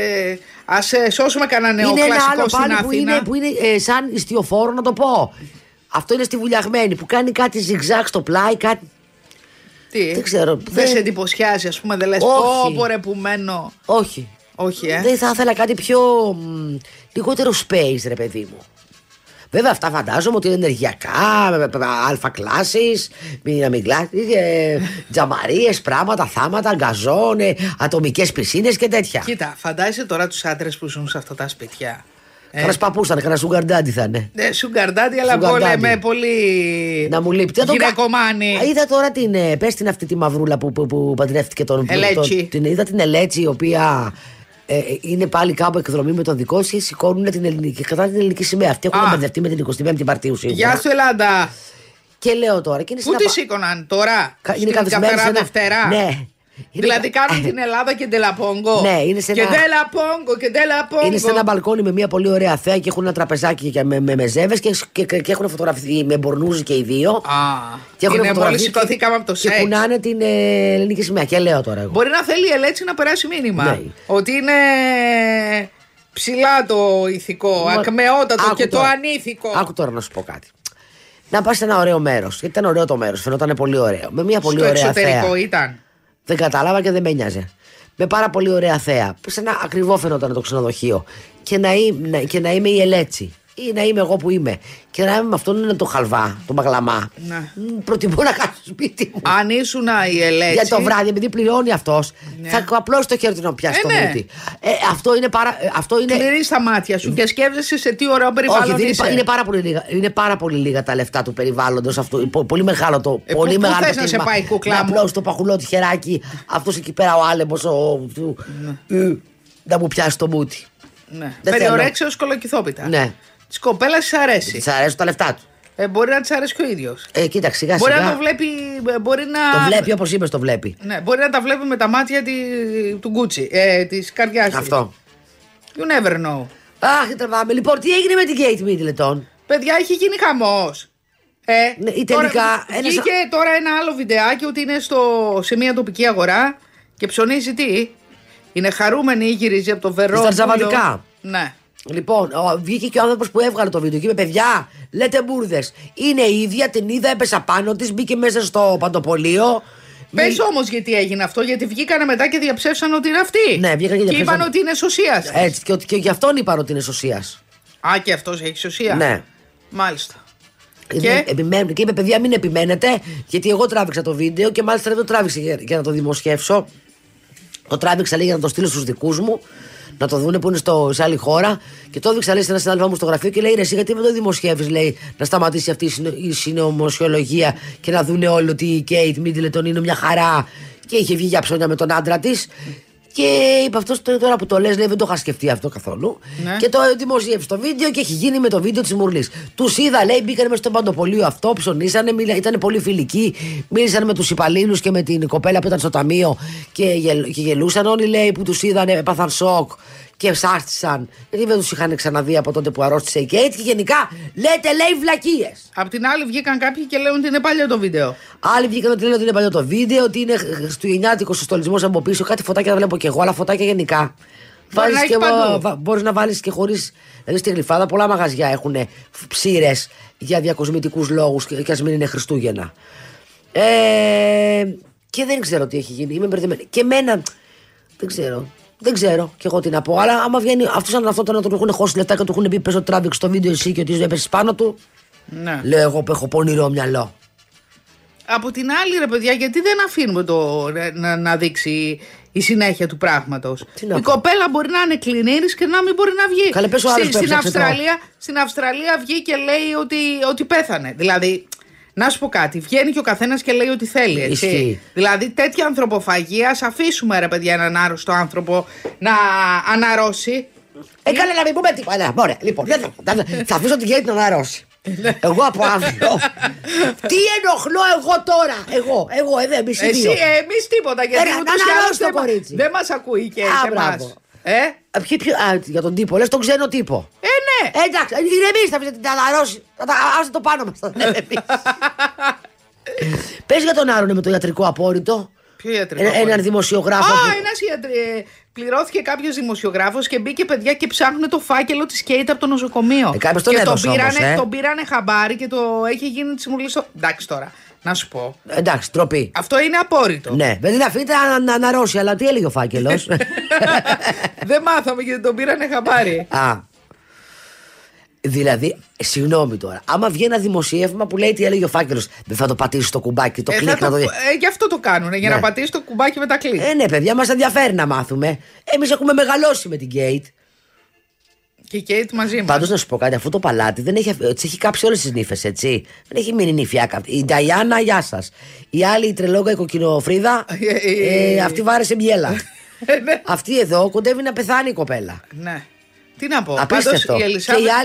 ας σώσουμε κανένα νέο κλασικό στην άλλο πάλι Αθήνα. που είναι σαν ιστιοφόρο, να το πω. Αυτό είναι στη Βουλιαγμένη που κάνει κάτι ζιγζάκ στο πλάι, κάτι. Τι, δεν ξέρω. Δεν σε εντυπωσιάζει, ας πούμε, δεν λες πω που μένω. Όχι. Δεν θα ήθελα κάτι πιο. Λιγότερο space, ρε παιδί μου. Βέβαια, αυτά φαντάζομαι ότι είναι ενεργειακά, αλφα κλάσης, μην κλάσεις, τζαμαρίες, πράγματα, θάματα, γκαζόν, ατομικές πισίνες και τέτοια. Κοίτα, φαντάζεσαι τώρα τους άντρες που ζουν σε αυτά τα σπίτια. Κανένα παππού θα είναι, κανένα sugar daddy θα είναι. Ναι, sugar daddy, αλλά με πολύ. Να μου λείπει. Γυναικομάνη. Είδα τώρα πες την αυτή τη μαυρούλα που παντρεύτηκε τον Ελέτσι. Είδα την Ελέτσι, η οποία είναι πάλι κάπου εκδρομή με τον δικό της και σηκώνουν την ελληνική, κατά την ελληνική σημαία. Αυτοί έχουν μπερδευτεί με την 25η Μαρτίου σίγουρα. Γεια σου, Ελλάδα. Και λέω τώρα. Πού τη σήκωναν τώρα, είναι καθισμένη σε Δευτέρα. Ναι. Δηλαδή κάνουν την Ελλάδα και ντελαπόγκο. Ναι, είναι σε και ντελαπόγκο. Είναι σε ένα μπαλκόνι με μια πολύ ωραία θέα και έχουν ένα τραπεζάκι με μεζεύες και έχουν φωτογραφηθεί με μπορνούζι και οι δύο. Είναι μόλις σηκωθήκαμε από το σεξ. Και κουνάνε την ελληνική σημαία. Και λέω τώρα εγώ. Μπορεί να θέλει η Ελέτσι να περάσει μήνυμα. Ναι. Ότι είναι ψηλά το ηθικό, ακμεότατο και το ανήθικο. Άκου τώρα να σου πω κάτι. Να πας σε ένα ωραίο μέρος. Γιατί ήταν ωραίο το μέρος, φαινόταν πολύ ωραίο. Με μια πολύ ωραία θέα. Στο εξωτερικό ήταν. Δεν κατάλαβα και δεν με νοιάζε. Με πάρα πολύ ωραία θέα. Σε ένα ακριβό φαινόταν το ξενοδοχείο. Και να είμαι η Ελέτσι. Ή να είμαι εγώ που είμαι. Και να είμαι με αυτόν είναι το χαλβά, το μαγλαμά. Ναι. Προτιμώ να κάνω σπίτι μου. Αν ήσουν η Ελέτσι. Για το βράδυ, επειδή πληρώνει αυτός, ναι, θα απλώσει το χέρι του να πιάσει το μούτι. Αυτό είναι. Κλείνεις τα μάτια σου και σκέφτεσαι σε τι ωραίο περιβάλλον. Όχι, είναι πάρα πολύ λίγα τα λεφτά του περιβάλλοντος. Πολύ μεγάλο το. Πολύ μεγάλο θες να σε πάει, κούκλα μου? Να απλώσει το παχουλό του χεράκι, αυτός εκεί πέρα ο άλεμπος να μου πιάσει το μούτι. Ναι. Περιορέξεως κολοκυθόπιτα. Ναι. Τη κοπέλα τη αρέσει. Τη αρέσουν τα λεφτά του. Μπορεί να τη αρέσει και ο ίδιος. Κοίταξε, σιγά μπορεί σιγά. να το βλέπει. Μπορεί να... Το βλέπει όπως είπες, το βλέπει. Ναι, μπορεί να τα βλέπει με τα μάτια του Γκούτσι, της καρδιάς. Αυτό. You never know. Αχ, τραβάμε. Λοιπόν, τι έγινε με την Kate Middleton? Παιδιά, έχει γίνει χαμός. Ναι, τελικά. Βγήκε τώρα ένα άλλο βιντεάκι ότι είναι σε μια τοπική αγορά και ψωνίζει τι. Είναι χαρούμενη ή γυρίζει από το Βερόνιο. Στα Τζαβαντικά. Ναι. Λοιπόν, βγήκε και ο άνθρωπος που έβγαλε το βίντεο και είπε: παιδιά, λέτε μπουρδες. Είναι η ίδια, την είδα, έπεσα πάνω της, μπήκε μέσα στο παντοπολείο. Πες όμως γιατί έγινε αυτό, γιατί βγήκανε μετά και διαψεύσαν ότι είναι αυτή. Ναι, βγήκαν και είπαν ότι είναι σωσίας. Έτσι, και για αυτόν είπαν ότι είναι σωσίας. Α, και αυτός έχει σωσία. Ναι. Μάλιστα. Και είπε: παιδιά, μην επιμένετε, γιατί εγώ τράβηξα το βίντεο και μάλιστα δεν το τράβηξα για να το δημοσιεύσω. Το τράβηξα λέει για να το στείλω στους δικούς μου, να το δούνε που είναι σε άλλη χώρα. Και το έδειξα λέει σε ένα συνάδελφό μου στο γραφείο και λέει: ρε, εσύ γιατί δεν το δημοσιεύεις, λέει, να σταματήσει αυτή η συνωμοσιολογία και να δούνε όλοι ότι η Kate Middleton είναι μια χαρά και είχε βγει για ψώνια με τον άντρα της. Και είπε αυτός τώρα που το λες, λέει, δεν το είχα σκεφτεί αυτό καθόλου. Ναι. Και το δημοσίευσε το βίντεο και έχει γίνει με το βίντεο της Μουρλής. Τους είδα, λέει, μπήκαν μέσα στο παντοπολείο αυτό, ψωνίσανε, ήταν πολύ φιλικοί. Μίλησαν με τους υπαλλήλους και με την κοπέλα που ήταν στο ταμείο και γελούσαν. Όλοι, λέει, που τους είδαν, έπαθαν σοκ και ψάχτησαν. Γιατί δεν τους είχαν ξαναδεί από τότε που αρρώστησε η Κέιτ. Και γενικά λέτε, λέει, βλακίες. Απ' την άλλη βγήκαν κάποιοι και λέγουν ότι είναι παλιό το βίντεο. Άλλοι βγήκαν ότι λένε ότι είναι παλιό το βίντεο, ότι είναι χριστουγεννιάτικο στολισμός από πίσω. Κάτι φωτάκια τα βλέπω και εγώ, αλλά φωτάκια γενικά. Μπορείς να βάλεις και χωρίς. Δηλαδή στη Γλυφάδα πολλά μαγαζιά έχουν ψήρες για διακοσμητικούς λόγους και ας μην είναι Χριστούγεννα. Και δεν ξέρω τι έχει γίνει. Είμαι μπερδεμένη. Και εμένα. Δεν ξέρω κι εγώ τι να πω. Αλλά άμα βγαίνει αυτό να τον έχουν χώσει λεφτά και του έχουν πει: πες ότι τράβηξε το βίντεο εσύ και ότι έπεσε πάνω του. Ναι. Λέω εγώ που έχω πονηρό μυαλό. Από την άλλη, ρε παιδιά, γιατί δεν αφήνουμε να δείξει η συνέχεια του πράγματος. Η κοπέλα μπορεί να είναι κλινήρης και να μην μπορεί να βγει. Καλέ, πες ο άλλος στην Αυστραλία βγήκε και λέει ότι πέθανε. Δηλαδή, να σου πω κάτι, βγαίνει και ο καθένας και λέει ότι θέλει. Έτσι. Δηλαδή, τέτοια ανθρωποφαγία, ας αφήσουμε, ρε παιδιά, έναν άρρωστο άνθρωπο να αναρρώσει. Καλά, να μην πούμε τίποτα. Ωραία, λοιπόν, θα αφήσω την Kate να αναρρώσει. Εγώ από αύριο. Τι ενοχλώ εγώ τώρα. Εγώ εδώ, εμείς οι δύο. Εμείς τίποτα. Γιατί το κορίτσι. Δεν μας ακούει και εμάς. Για τον τύπο, λες τον ξένο τύπο. Ναι. Εντάξει, εμείς θα αφήσετε την αναρρώσει. Άσε το πάνω μας. Πες για τον Άρωνε με το ιατρικό απόρριτο. Ποιο ιατρικό? Έναν δημοσιογράφο. Πληρώθηκε κάποιος δημοσιογράφος και μπήκε, παιδιά, και ψάχνουν το φάκελο της Kate από το νοσοκομείο. Και τον πήρανε χαμπάρι και το έχει γίνει τη Μουρλής. Εντάξει τώρα, να σου πω. Εντάξει, τροπή. Αυτό είναι απόρριτο. Ναι, δεν αφήνεται να αναρρώσει, αλλά τι έλεγε ο φάκελος. Δεν μάθαμε γιατί τον πήρανε χαμπάρι. Δηλαδή, συγγνώμη τώρα, άμα βγει ένα δημοσίευμα που λέει τι έλεγε ο Φάκελος, δεν θα το πατήσει το κουμπάκι, το κλικ να το δει. Γι' αυτό το κάνουν, για να πατήσει το κουμπάκι με τα κλικ. Ναι, παιδιά, μας ενδιαφέρει να μάθουμε. Εμείς έχουμε μεγαλώσει με την Kate. Και η Kate μαζί μας. Πάντως να σου πω κάτι, αυτό το παλάτι δεν έχει κάψει όλες τις νύφες, έτσι. Δεν έχει μείνει νύφια. Η Νταϊάννα, γεια σας. Η άλλη, η τρελόγκα, η κοκκινοφρίδα, αυτή βάρεσε μπιέλα. Αυτή εδώ κοντεύει να πεθάνει η κοπέλα. Ναι. Τι να πω. Απίστευτο. Η Ελισάβετ... Και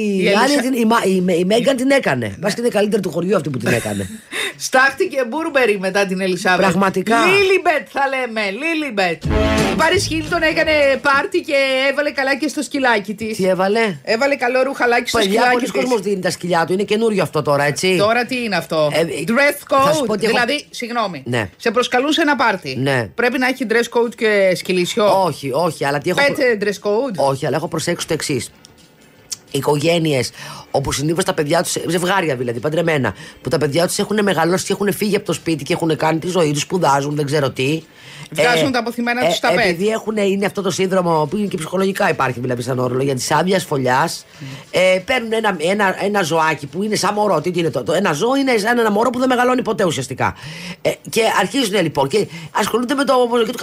η Μέγκαν την έκανε. Μπας και είναι καλύτερη του χωριού αυτή που την έκανε. Στάχτηκε Μπούρμπερι μετά την Ελισάβετ. Πραγματικά. Λίλιμπετ θα λέμε. Λίλιμπετ. Η Πάρις Χίλτον έκανε πάρτι και έβαλε καλά και στο σκυλάκι της. Τι έβαλε? Έβαλε καλό ρουχαλάκι στο σκυλάκι της. Πολλοί κόσμος δίνει τα σκυλιά του. Είναι καινούριο αυτό τώρα, έτσι. Τώρα τι είναι αυτό? Dress code. Δηλαδή, συγγνώμη. Ναι. Σε προσκαλούσε ένα πάρτι. Ναι. Πρέπει να έχει dress code και σκυλίσιο. Όχι, αλλά τι έχω. Pet dress code. Όχι, αλλά έχω προσέξει το εξής. Οικογένειες όπου συνήθως τα παιδιά τους, ζευγάρια δηλαδή, παντρεμένα, που τα παιδιά τους έχουν μεγαλώσει και έχουν φύγει από το σπίτι και έχουν κάνει τη ζωή τους, σπουδάζουν, δεν ξέρω τι. Βγάζουν τα αποθυμένα τους στα πέτ. Επειδή είναι αυτό το σύνδρομο που είναι και ψυχολογικά υπάρχει, δηλαδή, σαν ορολογία της άδειας φωλιάς, παίρνουν ένα ζωάκι που είναι σαν μωρό. Τι είναι ένα ζώο, είναι σαν ένα μωρό που δεν μεγαλώνει ποτέ ουσιαστικά. Και αρχίζουν λοιπόν και ασχολούνται με το.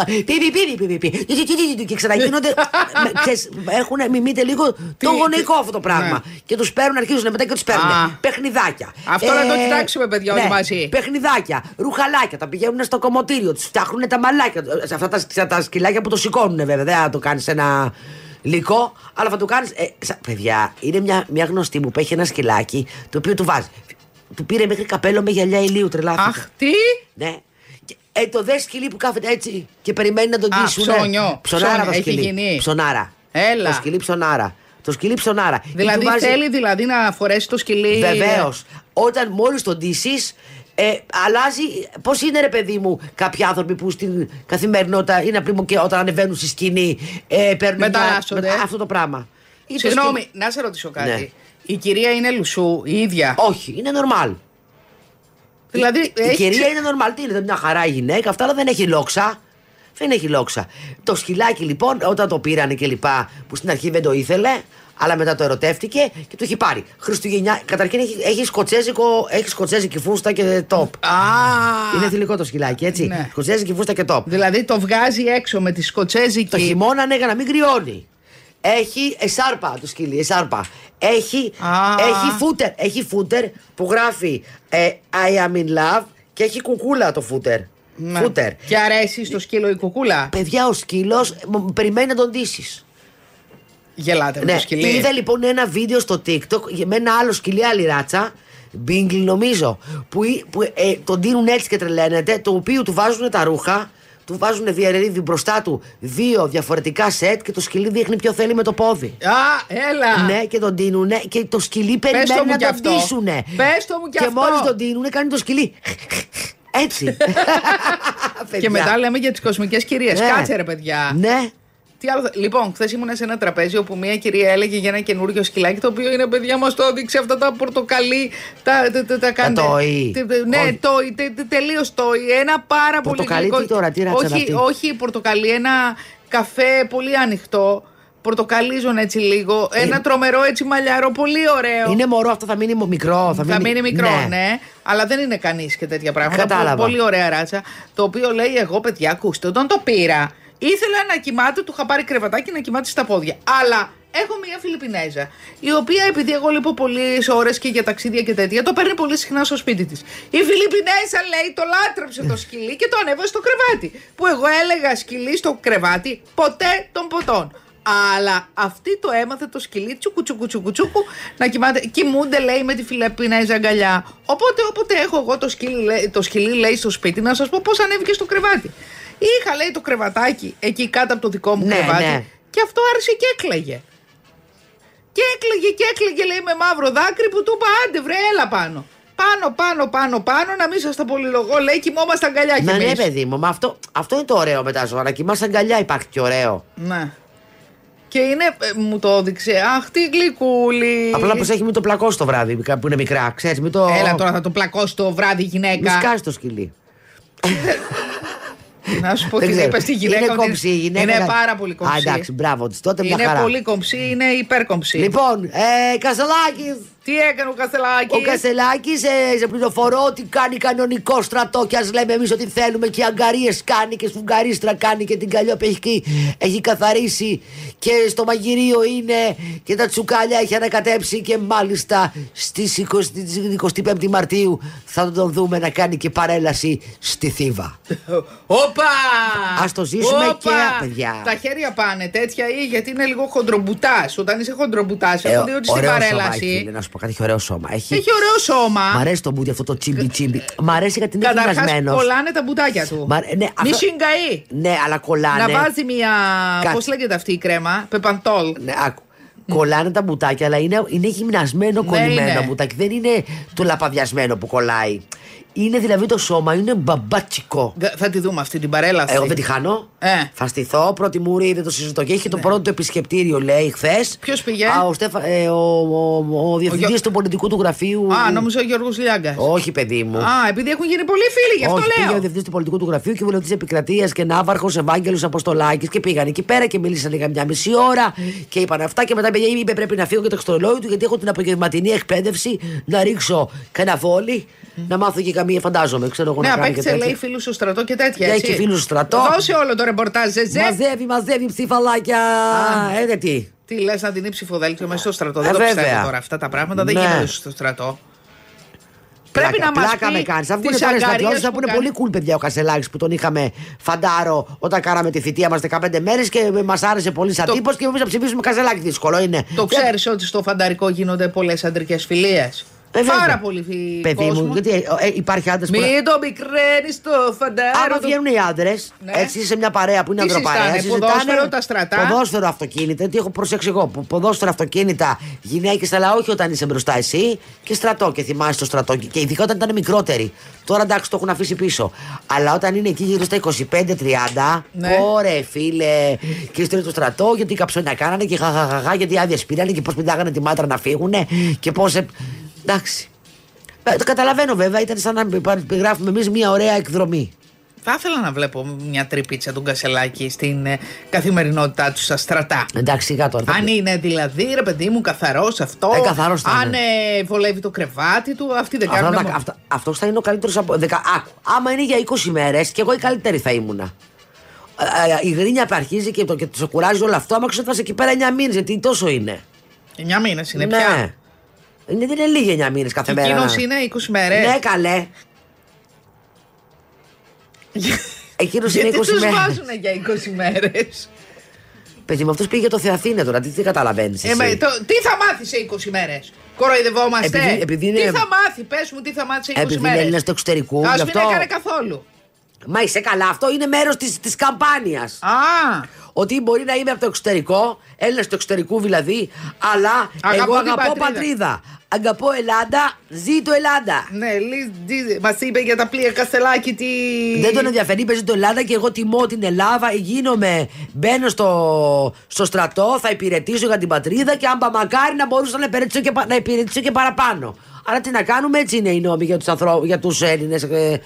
Και ξαναγίνονται. Έχουν μιμείται λίγο το γονεϊκό αυτό το πράγμα. Και τους παίρνουν, αρχίζουν μετά και τους παίρνουν. Παιχνιδάκια. Αυτό να το κοιτάξουμε, παιδιά, όλοι μαζί. Παιχνιδάκια, ρουχαλάκια, τα πηγαίνουν στο κομμωτήριο, τους φτιάχνουν τα μαλάκια. Αυτά τα σκυλάκια που το σηκώνουν, βέβαια. Δεν θα το κάνεις ένα λυκό, αλλά θα το κάνεις. Παιδιά, είναι μια γνωστή μου που έχει ένα σκυλάκι το οποίο του βάζει. Του πήρε μέχρι καπέλο με γυαλιά ηλίου, τρελάθηκε. Αχ, τι! Ναι. Το δε σκυλί που κάθεται έτσι και περιμένει να τον ντύσουν. Ψωνάρα το σκυλί. Ψωνάρα. Έλα. Το σκυλί ψωνάρα. Το σκυλί ψωνάρα. Δηλαδή θέλει δηλαδή να φορέσει το σκυλί. Βεβαίως. Όταν μόλις τον ντύσεις, αλλάζει. Πώς είναι, ρε παιδί μου, κάποιοι άνθρωποι που στην καθημερινότητα είναι απλή και όταν ανεβαίνουν στη σκηνή παίρνουν μεταλλάσσονται. Αυτό το πράγμα. Συγγνώμη, να σε ρωτήσω κάτι. Ναι. Η κυρία είναι λουσού, η ίδια? Όχι, είναι νορμάλ. Δηλαδή, η κυρία είναι νορμάλ. Τι είναι, μια χαρά η γυναίκα, αυτά, αλλά δεν έχει λόξα. Δεν έχει λόξα. Το σκυλάκι λοιπόν, όταν το πήρανε και λοιπά, που στην αρχή δεν το ήθελε, αλλά μετά το ερωτεύτηκε και το έχει πάρει. Χριστουγεννιά. Καταρχήν έχει σκοτσέζικη φούστα και τόπ. Είναι θηλυκό το σκυλάκι, έτσι. Ναι. Σκοτσέζικη φούστα και τόπ. Δηλαδή το βγάζει έξω με τη σκοτσέζικη. Το χειμώνα, ναι, για να μην κρυώνει. Έχει εσάρπα το σκυλί, εσάρπα. Έχει φούτερ που γράφει I am in love και έχει κουκούλα το φούτερ. Ναι. Και αρέσει στο σκύλο η κουκούλα? Παιδιά, ο σκύλος περιμένει να τον ντύσεις. Γελάτε με το σκυλί. Είδα λοιπόν ένα βίντεο στο TikTok με ένα άλλο σκυλί, άλλη ράτσα, Μπίγκλ νομίζω, που τον ντύνουν έτσι και τρελαίνεται, το οποίο του βάζουν τα ρούχα, του βάζουν διαρρήδι μπροστά του 2 διαφορετικά σετ και το σκυλί δείχνει ποιο θέλει με το πόδι. Έλα! Ναι, και τον ντύνουνε και το σκυλί περιμένει να τον ντύσουνε. Πες το μου κι αυτό. Και μόλις τον ντύνουνε κάνει το σκυλί έτσι. Και μετά λέμε για τις κοσμικές κυρίες. Κάτσε ρε παιδιά. Ναι. Τι άλλο. Λοιπόν, χθες ήμουν σε ένα τραπέζι όπου μια κυρία έλεγε για ένα καινούριο σκυλάκι, το οποίο είναι, παιδιά, μας το έδειξε, αυτά τα πορτοκαλί. Τα κάνετε. Ναι, τελείως τόι. Ένα πάρα πολύ γλυκό. Τώρα, τι ράτσα αυτή? Όχι πορτοκαλί, ένα καφέ πολύ ανοιχτό. Πορτοκαλίζουν έτσι λίγο. Ένα τρομερό έτσι μαλλιαρό, πολύ ωραίο. Είναι μωρό, αυτό θα μείνει μικρό. Θα μείνει μικρό, ναι. Αλλά δεν είναι κανείς και τέτοια πράγματα. Κατάλαβα. Πολύ ωραία ράτσα. Το οποίο λέει, εγώ, παιδιά, ακούστε, όταν το πήρα, ήθελα να κοιμάται, του είχα πάρει κρεβατάκι να κοιμάται στα πόδια. Αλλά έχω μια Φιλιππινέζα, η οποία, επειδή εγώ λείπω πολλές ώρες και για ταξίδια και τέτοια, το παίρνει πολύ συχνά στο σπίτι της. Η Φιλιππινέζα, λέει, το λάτρεψε το σκυλί και το ανέβασε στο κρεβάτι. Που εγώ έλεγα σκυλί στο κρεβάτι, ποτέ των ποτών. Αλλά αυτή το έμαθε το σκυλί τσουκου να κοιμάται. Κοιμούνται, λέει, με τη Φιλιππινέζα αγκαλιά. Οπότε όποτε έχω εγώ το σκυλί, λέει, στο σπίτι, να σας πω πώς ανέβηκε στο κρεβάτι. Είχα, λέει, το κρεβατάκι εκεί κάτω από το δικό μου κρεβάτι. Ναι. Και αυτό άρχισε και έκλαιγε. Και έκλαιγε, λέει, με μαύρο δάκρυ, που του είπα, άντε βρε, έλα πάνω. Πάνω, να μην σας τα πολυλογώ, λέει, κοιμόμαστε αγκαλιά κι εμείς. Ναι, παιδί μου, αυτό είναι το ωραίο με τα ζώα. Να κοιμάσαι αγκαλιά υπάρχει και ωραίο. Ναι. Και είναι, μου το έδειξε, αχ, τι γλυκούλη. Απλά πως έχει, μην το πλακώσει το βράδυ που είναι μικρά, ξέρεις, μην το. Έλα τώρα, θα το πλακώσει το βράδυ, γυναίκα. Μη σκάσει το σκυλί. Να σου πω τι είπα στη γυναίκα. Είναι κομψή η γυναίκα. Είναι πάρα πολύ κομψή. Εντάξει, μπράβο της. Τότε μια χαρά. Είναι πολύ κομψή, είναι υπερκομψή. Λοιπόν, Κασελάκης. Τι έκανε ο Κασελάκης? Ο Κασελάκης σε πληροφορώ ότι κάνει κανονικό στρατό. Και ας λέμε εμείς ότι θέλουμε, και αγκαρίες κάνει και σφουγγαρίστρα κάνει και την Καλλιόπη έχει καθαρίσει. Και στο μαγειρίο είναι και τα τσουκάλια έχει ανακατέψει. Και μάλιστα στις 25η Μαρτίου θα τον δούμε να κάνει και παρέλαση στη Θήβα. Όπα! Ας το ζήσουμε. Όπα! Και παιδιά. Τα χέρια πάνε τέτοια ή γιατί είναι λίγο χοντρομπουτάς. Όταν είσαι χοντρομπουτάς, έχω δει ότι στην παρέλαση. Να σου πω κάτι, έχει ωραίο σώμα. Έχει ωραίο σώμα. Μ' αρέσει το μπούτι αυτό το τσίμπι. Μ' αρέσει γιατί είναι γυμνασμένος. Καταρχάς κολλάνε τα μπουτάκια του. Ναι, μη συγκαεί. Ναι, αλλά κολλάνε. Να βάζει μια. Πώς λέγεται αυτή η κρέμα? Πεπαντόλ. Ναι, κολλάνε τα μπουτάκια, αλλά είναι γυμνασμένο, κολλημένο μπουτάκι. Δεν είναι το λαπαδιασμένο που κολλάει. Είναι δηλαδή το σώμα, είναι μπαμπάτσικο. Θα τη δούμε αυτή την παρέλαση. Εγώ δεν τη χάνω. Θα στηθώ. Πρώτη μούρη, δεν το συζητώ. Και έχει και το πρώτο επισκεπτήριο, λέει, χθες. Ποιος πήγε? Ο διευθυντής του πολιτικού του γραφείου. Νόμιζα ο Γιώργος Λιάγκας. Όχι, παιδί μου. Επειδή έχουν γίνει πολλοί φίλοι, γι' αυτό λέω. Πήγε ο διευθυντής του πολιτικού του γραφείου και βουλευτής Επικρατείας και ναύαρχος Ευάγγελος Αποστολάκης. Και πήγαν εκεί πέρα και μίλησαν για μια μισή ώρα και είπαν αυτά. Και μετά είπε πρέπει να φύγω και το εξτρολόγιο του, γιατί έχω την απογευματινή εκπαίδευση να ρίξω κανένα βόλι. Να μάθω και καμία, φαντάζομαι. Ξέρω εγώ, ναι, απέκτησε, λέει, φίλους στο στρατό και τέτοια. Έχει φίλους στο στρατό. Δώσε όλο το ρεπορτάζ, Ζεζέ. Μαζεύει ψηφαλάκια. Τι λες, να την είναι ψηφοδέλτιο μέσα στο στρατό? Δεν το πιστεύω τώρα. Αυτά τα πράγματα δεν γίνονται στο στρατό. Πρέπει να μας πει. Με κάνεις. Αφού είναι τώρα στρατιώτες, θα πούνε πολύ cool, παιδιά, ο Κασελάκης που τον είχαμε φαντάρο όταν κάναμε τη θητεία μας 15 μέρες και μας άρεσε πολύ σαν τύπος και εμείς να ψηφίσουμε Κασελάκη. Δύσκολο είναι. Το ξέρεις ότι στο φανταρικό γίνονται πολλές αντρικές φιλίες? Πάρα πολύ παιδί μου, γιατί υπάρχει άντρες που. Μην το μικραίνεις το φαντάρο. Άμα βγαίνουν οι άντρες, έτσι σε μια παρέα που είναι ανδροπαρέα. Ποδόσφαιρο, τα στρατά. Ποδόσφαιρο, αυτοκίνητα. Τι έχω προσέξει εγώ. Ποδόσφαιρο, αυτοκίνητα, γυναίκες, αλλά όχι όταν είσαι μπροστά εσύ. Και στρατό. Και θυμάσαι το στρατό. Και ειδικά όταν ήταν μικρότεροι. Τώρα εντάξει το έχουν αφήσει πίσω. Αλλά όταν είναι εκεί γύρω στα 25-30, ωραία φίλε, και στείλει το στρατό, γιατί καψόνια κάνανε και χαχαχαχά, γιατί άδειες πήρανε και πώς πηδάγανε τη μάτρα να φύγουν και πώς. Εντάξει. Το καταλαβαίνω βέβαια, ήταν σαν να γράφουμε εμείς μια ωραία εκδρομή. Θα ήθελα να βλέπω μια τρυπίτσα του Κασελάκη στην καθημερινότητά του στα στρατά. Εντάξει, σιγά τώρα. Αν είναι δηλαδή, ρε παιδί μου, καθαρός αυτό. Καθαρός θα αν βολεύει το κρεβάτι του, αυτοί δεν κάνουν. Αυτό θα είναι ο καλύτερος από. Άμα είναι για 20 μέρες, και εγώ η καλύτερη θα ήμουνα. Η γρίνια που αρχίζει και το κουράζει όλο αυτό, άμα ξέφτασε εκεί πέρα 9 μήνες, γιατί τόσο είναι. 9 μήνες είναι πια. Δεν είναι λίγοι 9 μήνες κάθε μέρα. Εκείνος είναι 20 μέρες. Ναι, καλέ. Εκείνος είναι 20 μέρες. Γιατί τους βάζουνε για 20 μέρες? Παιδί μου, αυτός πήγε για το Θεαθήνε τώρα. Τι καταλαβαίνεις εσύ? Τι θα μάθει σε 20 μέρες? Κοροϊδευόμαστε. Επειδή τι θα μάθει, πες μου, τι θα μάθει σε 20 μέρες? Επειδή είναι στο εξωτερικού. Ας μην έκανε καθόλου. Μα είσαι καλά, αυτό είναι μέρος της καμπάνιας. Ότι μπορεί να είμαι από το εξωτερικό, Έλληνας του εξωτερικού δηλαδή, αλλά εγώ αγαπώ πατρίδα. Αγαπώ Ελλάδα, ζήτω Ελλάδα. Ναι, μας είπε για τα πλοία Κασελάκη τι. Δεν τον ενδιαφέρει, είπε ζήτω Ελλάδα και εγώ τιμώ την Ελλάδα. Μπαίνω στο στρατό, θα υπηρετήσω για την πατρίδα και αν μακάρι να μπορούσα να υπηρετήσω και παραπάνω. Άρα τι να κάνουμε, έτσι είναι οι νόμοι για τους Έλληνες.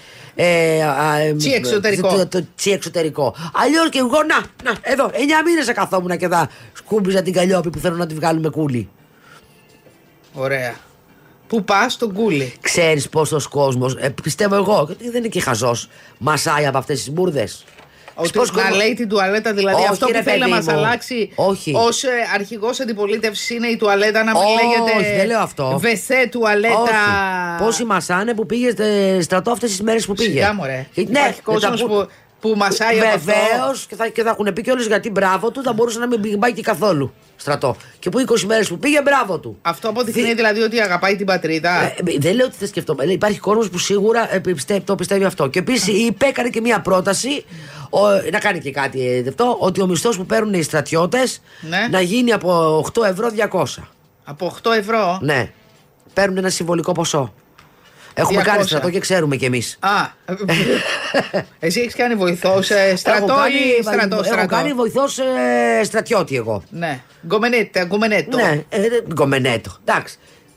Τσι εξωτερικό. Αλλιώς και εγώ, εδώ, 9 μήνες καθόμουν και θα σκούμπιζα την Καλλιόπη που θέλω να τη βγάλουμε κούλι. Ωραία. Πού πας στον κούλι? Ξέρεις πόσος κόσμος, πιστεύω εγώ, γιατί δεν είναι και χαζός, μασάει από αυτές τις μπουρδες. Να λέει την τουαλέτα, δηλαδή όχι, αυτό που θέλει να μας αλλάξει ως αρχηγός αντιπολίτευσης είναι η τουαλέτα να μην λέγεται. Δεν λέω αυτό. Βεσέ τουαλέτα. Πόσοι μασάνε που πήγε στρατό αυτές τις μέρες που πήγε? Σιγά μωρέ. Υπάρχει κόσμος που μασάει από αυτό. Βεβαίως, και θα έχουν πει κιόλας γιατί μπράβο του, θα μπορούσε να μην πάει και καθόλου στρατό. Και που 20 μέρες που πήγε, μπράβο του. Αυτό αποδεικνύει δηλαδή ότι αγαπάει την πατρίδα. Δεν λέω ότι θα σκεφτώ. Υπάρχει κόσμος που σίγουρα το πιστεύει αυτό. Και επίσης έκανε και μια πρόταση να κάνει και κάτι αυτό, ότι ο μισθός που παίρνουν οι στρατιώτες να γίνει από 8 ευρώ 200. Από 8 ευρώ? Ναι. Παίρνουν ένα συμβολικό ποσό. Έχουμε 200. Κάνει στρατό και ξέρουμε κι εμείς. Εσύ έχεις κάνει βοηθός στρατό ή στρατό? Έχω κάνει βοηθός στρατιώτη εγώ. Ναι. Γκομενέτο. Ναι, γκομενέτο. Εντάξει.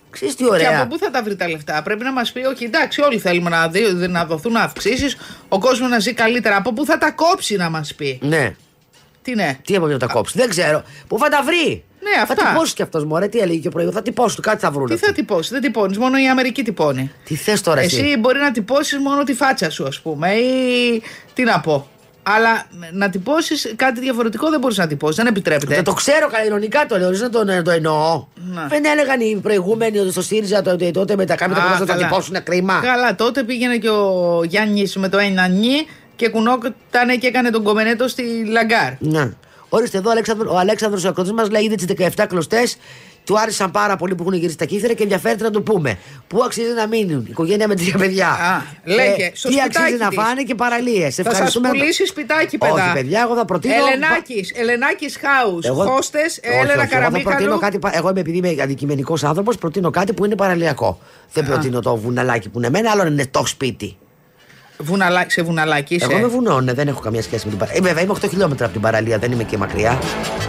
Ξέρεις τι ωραία. Και από πού θα τα βρει τα λεφτά? Πρέπει να μας πει, όχι, εντάξει, όλοι θέλουμε να δοθούν αυξήσεις, ο κόσμος να ζει καλύτερα. Από πού θα τα κόψει να μας πει? Ναι. Τι ναι? Τι από να τα κόψει? Δεν ξέρω. Πού θα τα βρει? Ναι, αυτά. Θα τυπώσει κι αυτός, μωρέ, τι έλεγε και ο προηγούμενος. Θα τυπώσει, κάτι θα βρουν. Τι θα τυπώσει? Δεν τυπώνεις, μόνο η Αμερική τυπώνει. Τι θες τώρα εσύ? Μπορεί να τυπώσεις μόνο τη φάτσα σου, ας πούμε, ή τι να πω. Αλλά να τυπώσεις κάτι διαφορετικό δεν μπορείς να τυπώσεις, δεν επιτρέπεται. Δεν το ξέρω, κανονικά το λέω, να το εννοώ. Δεν έλεγαν οι προηγούμενοι ότι στο ΣΥΡΙΖΑ τότε με τα κάμερα που θα τυπώσουν κρίμα? Καλά, τότε πήγαινε και ο Γιάννης με το ένα νι και κουνόταν και έκανε τον κομμενέτο στη Λαγκάρ. Ναι. Ορίστε εδώ ο Αλέξανδρος ο ακροτής μας λέει: είδε τις 17 κλωστές, του άρεσαν πάρα πολύ που έχουν γυρίσει τα κύθρα και ενδιαφέρεται να το πούμε. Πού αξίζει να μείνουν, οικογένεια με 3 παιδιά. Λέγε, στο τι αξίζει να φάνε και παραλίες. Θα σας πουλήσει σπιτάκι, παιδά. Όχι, παιδιά, εγώ θα προτείνω. Ελενάκης House, χώστες, Έλενα Καραμίχαλου. Εγώ επειδή είμαι αντικειμενικός άνθρωπος, προτείνω κάτι που είναι παραλιακό. Δεν προτείνω το βουναλάκι που είναι εμένα, άλλο είναι το σπίτι. Σε βουναλάκι είσαι? Εγώ είμαι βουνό, ναι, δεν έχω καμία σχέση με την παραλία. Βέβαια, είμαι 8 χιλιόμετρα από την παραλία, δεν είμαι και μακριά.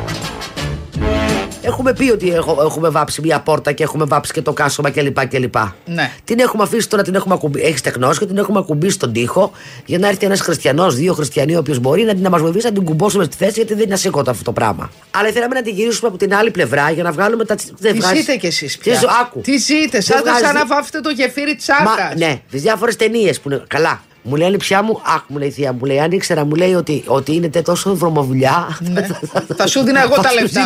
Έχουμε πει ότι έχουμε βάψει μια πόρτα και έχουμε βάψει και το κάσωμα κλπ. Ναι. Την έχουμε αφήσει τώρα, έχει τεκνώσει και την έχουμε ακουμπήσει στον τοίχο για να έρθει ένας χριστιανός, 2 χριστιανοί, ο οποίος μπορεί να μας βοηθήσει να την κουμπώσουμε στη θέση, γιατί δεν είναι ασήκωτο αυτό το πράγμα. Αλλά θέλαμε να την γυρίσουμε από την άλλη πλευρά για να βγάλουμε τα. Τι ζείτε κι εσείς πια? Άκου. Τι ζείτε, σαν να βάφετε το γεφύρι τσάκα. Ναι, τις διάφορες ταινίες που είναι. Καλά. Μου λέει πια μου, μου λέει η θεία μου, λέει αν ήξερα, μου λέει ότι είναι τόσο βρωμοβουλιά. Ναι. Θα σου δίνα εγώ τα λεφτά.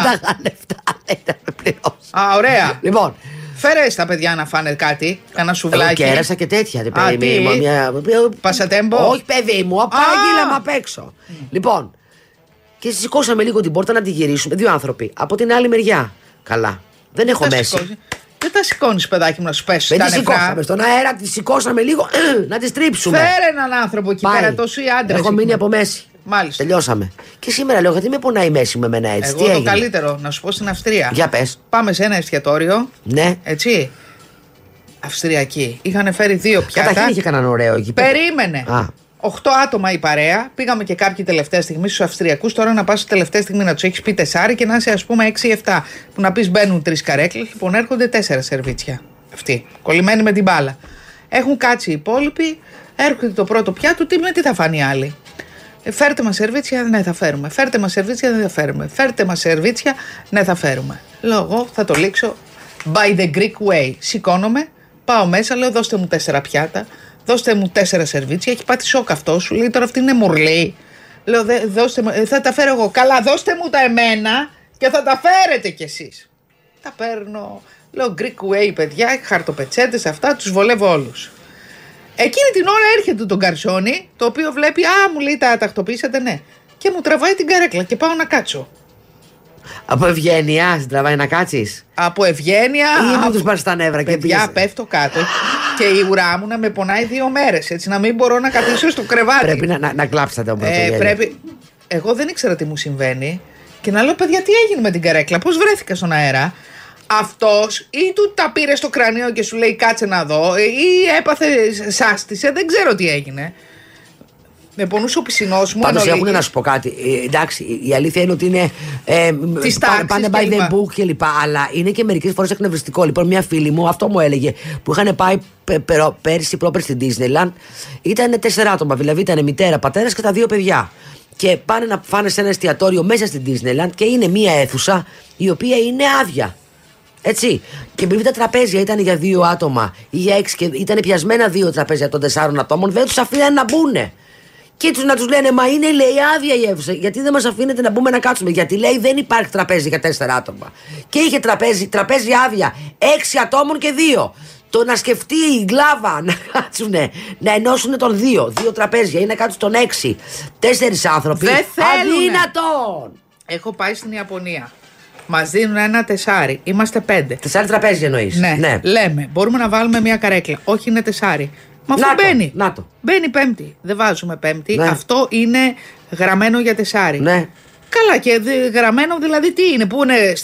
Α, ωραία. Λοιπόν, φέρε στα παιδιά να φάνε κάτι, κανένα σουβλάκι. Εγώ κέρασα και τέτοια. Πασατέμπο. Όχι, παιδί μου, απάγγειλα απ' έξω. Λοιπόν, και σηκώσαμε λίγο την πόρτα να τη γυρίσουμε. 2 άνθρωποι. Από την άλλη μεριά. Καλά. Δεν έχω μέση. Δεν τα σηκώνεις, παιδάκι μου, να σου πέσει. Δεν τη σηκώσαμε στον αέρα, τη σηκώσαμε λίγο να τη στρίψουμε. Φέρε έναν άνθρωπο εκεί πέρα, τόσοι άντρες. Έχω μείνει από μέση. Μάλιστα. Τελειώσαμε. Και σήμερα λέω, γιατί με πονάει η μέση με εμένα έτσι? Εγώ το καλύτερο, να σου πω, στην Αυστρία. Για πες. Πάμε σε ένα εστιατόριο. Ναι. Έτσι. Αυστριακοί. Είχαν φέρει 2 πιάτα. Καταρχήν είχε κανέναν ωραίο εκεί. Περίμενε. 8 άτομα η παρέα. Πήγαμε και κάποιοι τελευταία στιγμή στους Αυστριακούς. Τώρα να πας τελευταία στιγμή να τους έχεις πει 4 και να είσαι ας πούμε 6-7. Που να πεις μπαίνουν 3 καρέκλες. Λοιπόν, έρχονται 4 σερβίτσια. Αυτοί. Κολλημένοι με την μπάλα. Έχουν κάτσει οι υπόλοιποι. Έρχεται το πρώτο πιάτο. Τι θα φάνει οι άλλοι? Φέρτε μας σερβίτσια, ναι, θα φέρουμε. Φέρτε μας σερβίτσια, δεν θα φέρουμε. Φέρτε μας σερβίτσια, ναι, θα φέρουμε. Λέω εγώ, θα το λήξω by the Greek way. Σηκώνομαι, πάω μέσα, λέω δώστε μου 4 πιάτα. Δώστε μου 4 σερβίτσια. Έχει πάθει σοκ αυτό. Σου λέει τώρα αυτή είναι μουρλή. Λέω δώστε μου, θα τα φέρω εγώ. Καλά, δώστε μου τα εμένα και θα τα φέρετε κι εσείς. Τα παίρνω. Λέω Greek way, παιδιά. Χαρτοπετσέτες αυτά, τους βολεύω όλους. Εκείνη την ώρα έρχεται τον καρσόνι, το οποίο βλέπει, μου λέει τα τακτοποιήσατε, ναι. Και μου τραβάει την καρέκλα και πάω να κάτσω. Από ευγένεια, σε τραβάει να κάτσεις? Από ευγένεια. Ή μου τους πάρεις τα νεύρα και πια πέφτω κάτω. Και η ουρά μου να με πονάει 2 μέρες, έτσι να μην μπορώ να καθίσω στο κρεβάτι. Πρέπει να κλάψατε τον πρώτο πρέπει. Εγώ δεν ήξερα τι μου συμβαίνει. Και να λέω, παιδιά, τι έγινε με την καρέκλα, πώς βρέθηκα στον αέρα. Αυτός ή του τα πήρε στο κρανίο και σου λέει κάτσε να δω, ή έπαθε, σάστησε, δεν ξέρω τι έγινε. Με πονούσε ο πισινός μου. Πάντως έχουν να σου πω κάτι. Εντάξει, η αλήθεια είναι ότι είναι. Πάνε by the book κλπ. Αλλά είναι και μερικές φορές εκνευριστικό. Λοιπόν, μια φίλη μου αυτό μου έλεγε που είχαν πάει πέρυσι πρόπερ στην Disneyland. Ήταν 4 άτομα, δηλαδή ήταν μητέρα, πατέρας και τα 2 παιδιά. Και πάνε να φάνε σε ένα εστιατόριο μέσα στην Disneyland και είναι μια αίθουσα η οποία είναι άδεια. Έτσι. Και επειδή τα τραπέζια ήταν για 2 άτομα ή για 6 και ήταν πιασμένα 2 τραπέζια των 4 ατόμων, δεν τους αφήναν να μπουνε. Και να τους λένε, μα είναι λέει άδεια η αίθουσα. Γιατί δεν μας αφήνετε να μπούμε να κάτσουμε? Γιατί λέει δεν υπάρχει τραπέζι για 4 άτομα. Και είχε τραπέζι άδεια 6 ατόμων και 2. Το να σκεφτεί η Γκλάβα να κάτσουνε, να ενώσουν τον 2 τραπέζια ή να κάτσουν τον 6, 4 άνθρωποι. Δεν θέλουν. Αδύνατον. Έχω πάει στην Ιαπωνία. Μας δίνουν ένα 4. Είμαστε 5. 4 τραπέζια εννοείς? Ναι. Λέμε, μπορούμε να βάλουμε μια καρέκλα. Όχι, είναι 4. Μα αφού μπαίνει. Μπαίνει 5η. Δεν βάζουμε 5η. Ναι. Αυτό είναι γραμμένο για 4. Ναι. Καλά, και γραμμένο δηλαδή τι είναι, που είναι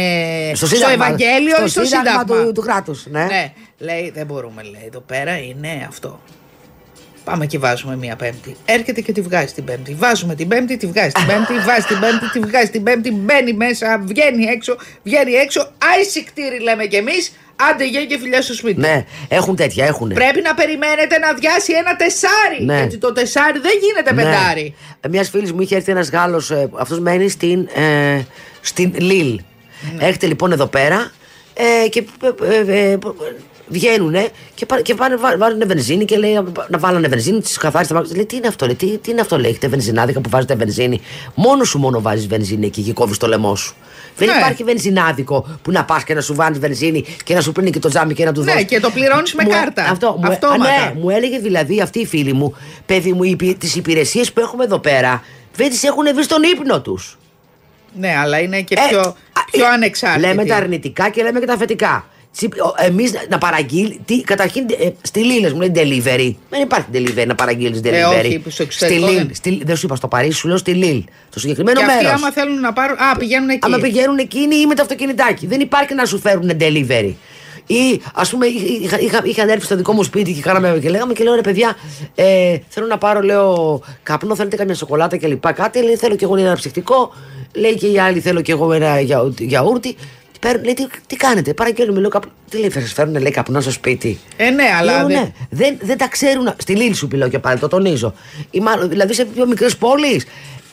στο Ευαγγέλιο ή στο Σύνταγμα του κράτους. Ναι. Λέει δεν μπορούμε, λέει εδώ πέρα είναι αυτό. Πάμε και βάζουμε μία 5η. Έρχεται και τη βγάζει την 5η. Βάζουμε την 5η, τη βγάζει την 5η, βάζει την 5η, τη βγάζει την 5η, μπαίνει μέσα, βγαίνει έξω. Άισι κτήρι λέμε κι εμείς, Άντε γεια και φιλιά στο σπίτι. Ναι, έχουν τέτοια, έχουν. Πρέπει να περιμένετε να αδειάσει ένα τεσάρι. Ναι. Γιατί το τεσάρι δεν γίνεται πεντάρι. Μια φίλη μου είχε έρθει ένας Γάλλος, αυτός μένει στην Λίλ. Ναι. Έρχεται λοιπόν εδώ πέρα και βγαίνουνε και βάζουν βενζίνη και λέει να βάλανε βενζίνη, τις καθάρισε. Λέει τι είναι αυτό, λέει, τι είναι αυτό, λέει, έχετε βενζινάδικα που βάζετε βενζίνη. Μόνο βάζεις βενζίνη εκεί και κόβεις το λαιμό σου. Δεν υπάρχει βενζινάδικο που να πας και να σου βάνεις βενζίνη και να σου πλύνει και το τζάμι και να του δώσεις. Ναι, και το πληρώνεις με κάρτα. Ναι, μου έλεγε δηλαδή αυτή η φίλη μου, παιδί μου, τις υπηρεσίες που έχουμε εδώ πέρα δεν τις έχουν βρει στον ύπνο τους. Ναι, αλλά είναι και πιο ανεξάρτητοι. Λέμε τα αρνητικά και λέμε και τα θετικά. Εμείς να παραγγείλει. Καταρχήν στη Λίλ μου λέει delivery. Δεν υπάρχει delivery να παραγγείλεις delivery. Όχι, στο εξωτερικό. Δεν σου είπα στο Παρίσι, σου λέω στη Λίλ. Στο συγκεκριμένο μέρος. Και αυτοί άμα θέλουν να πάρουν. Πηγαίνουν εκεί. Άμα πηγαίνουν εκείνοι ή με το αυτοκινητάκι. Δεν υπάρχει να σου φέρουν delivery. Ή ας πούμε είχαν έρθει στο δικό μου σπίτι και λέγαμε και λέω ρε παιδιά, θέλω να πάρω, λέω, καπνό, θέλετε καμιά σοκολάτα και λοιπά. Κάτι, λέει, θέλω και εγώ ένα ψυχτικό. Λέει και οι άλλοι, θέλω και εγώ ένα γιαούρτι. Λέει, τι κάνετε, παραγγέλνουμε, λέω, τι λέει, σας φέρουν, λέει, καπνό στο σπίτι. Ναι, αλλά. Λέω, ναι. Δεν τα ξέρουν. Στη Λίλ σου λέω και πάλι, το τονίζω. Δηλαδή σε πιο μικρές πόλεις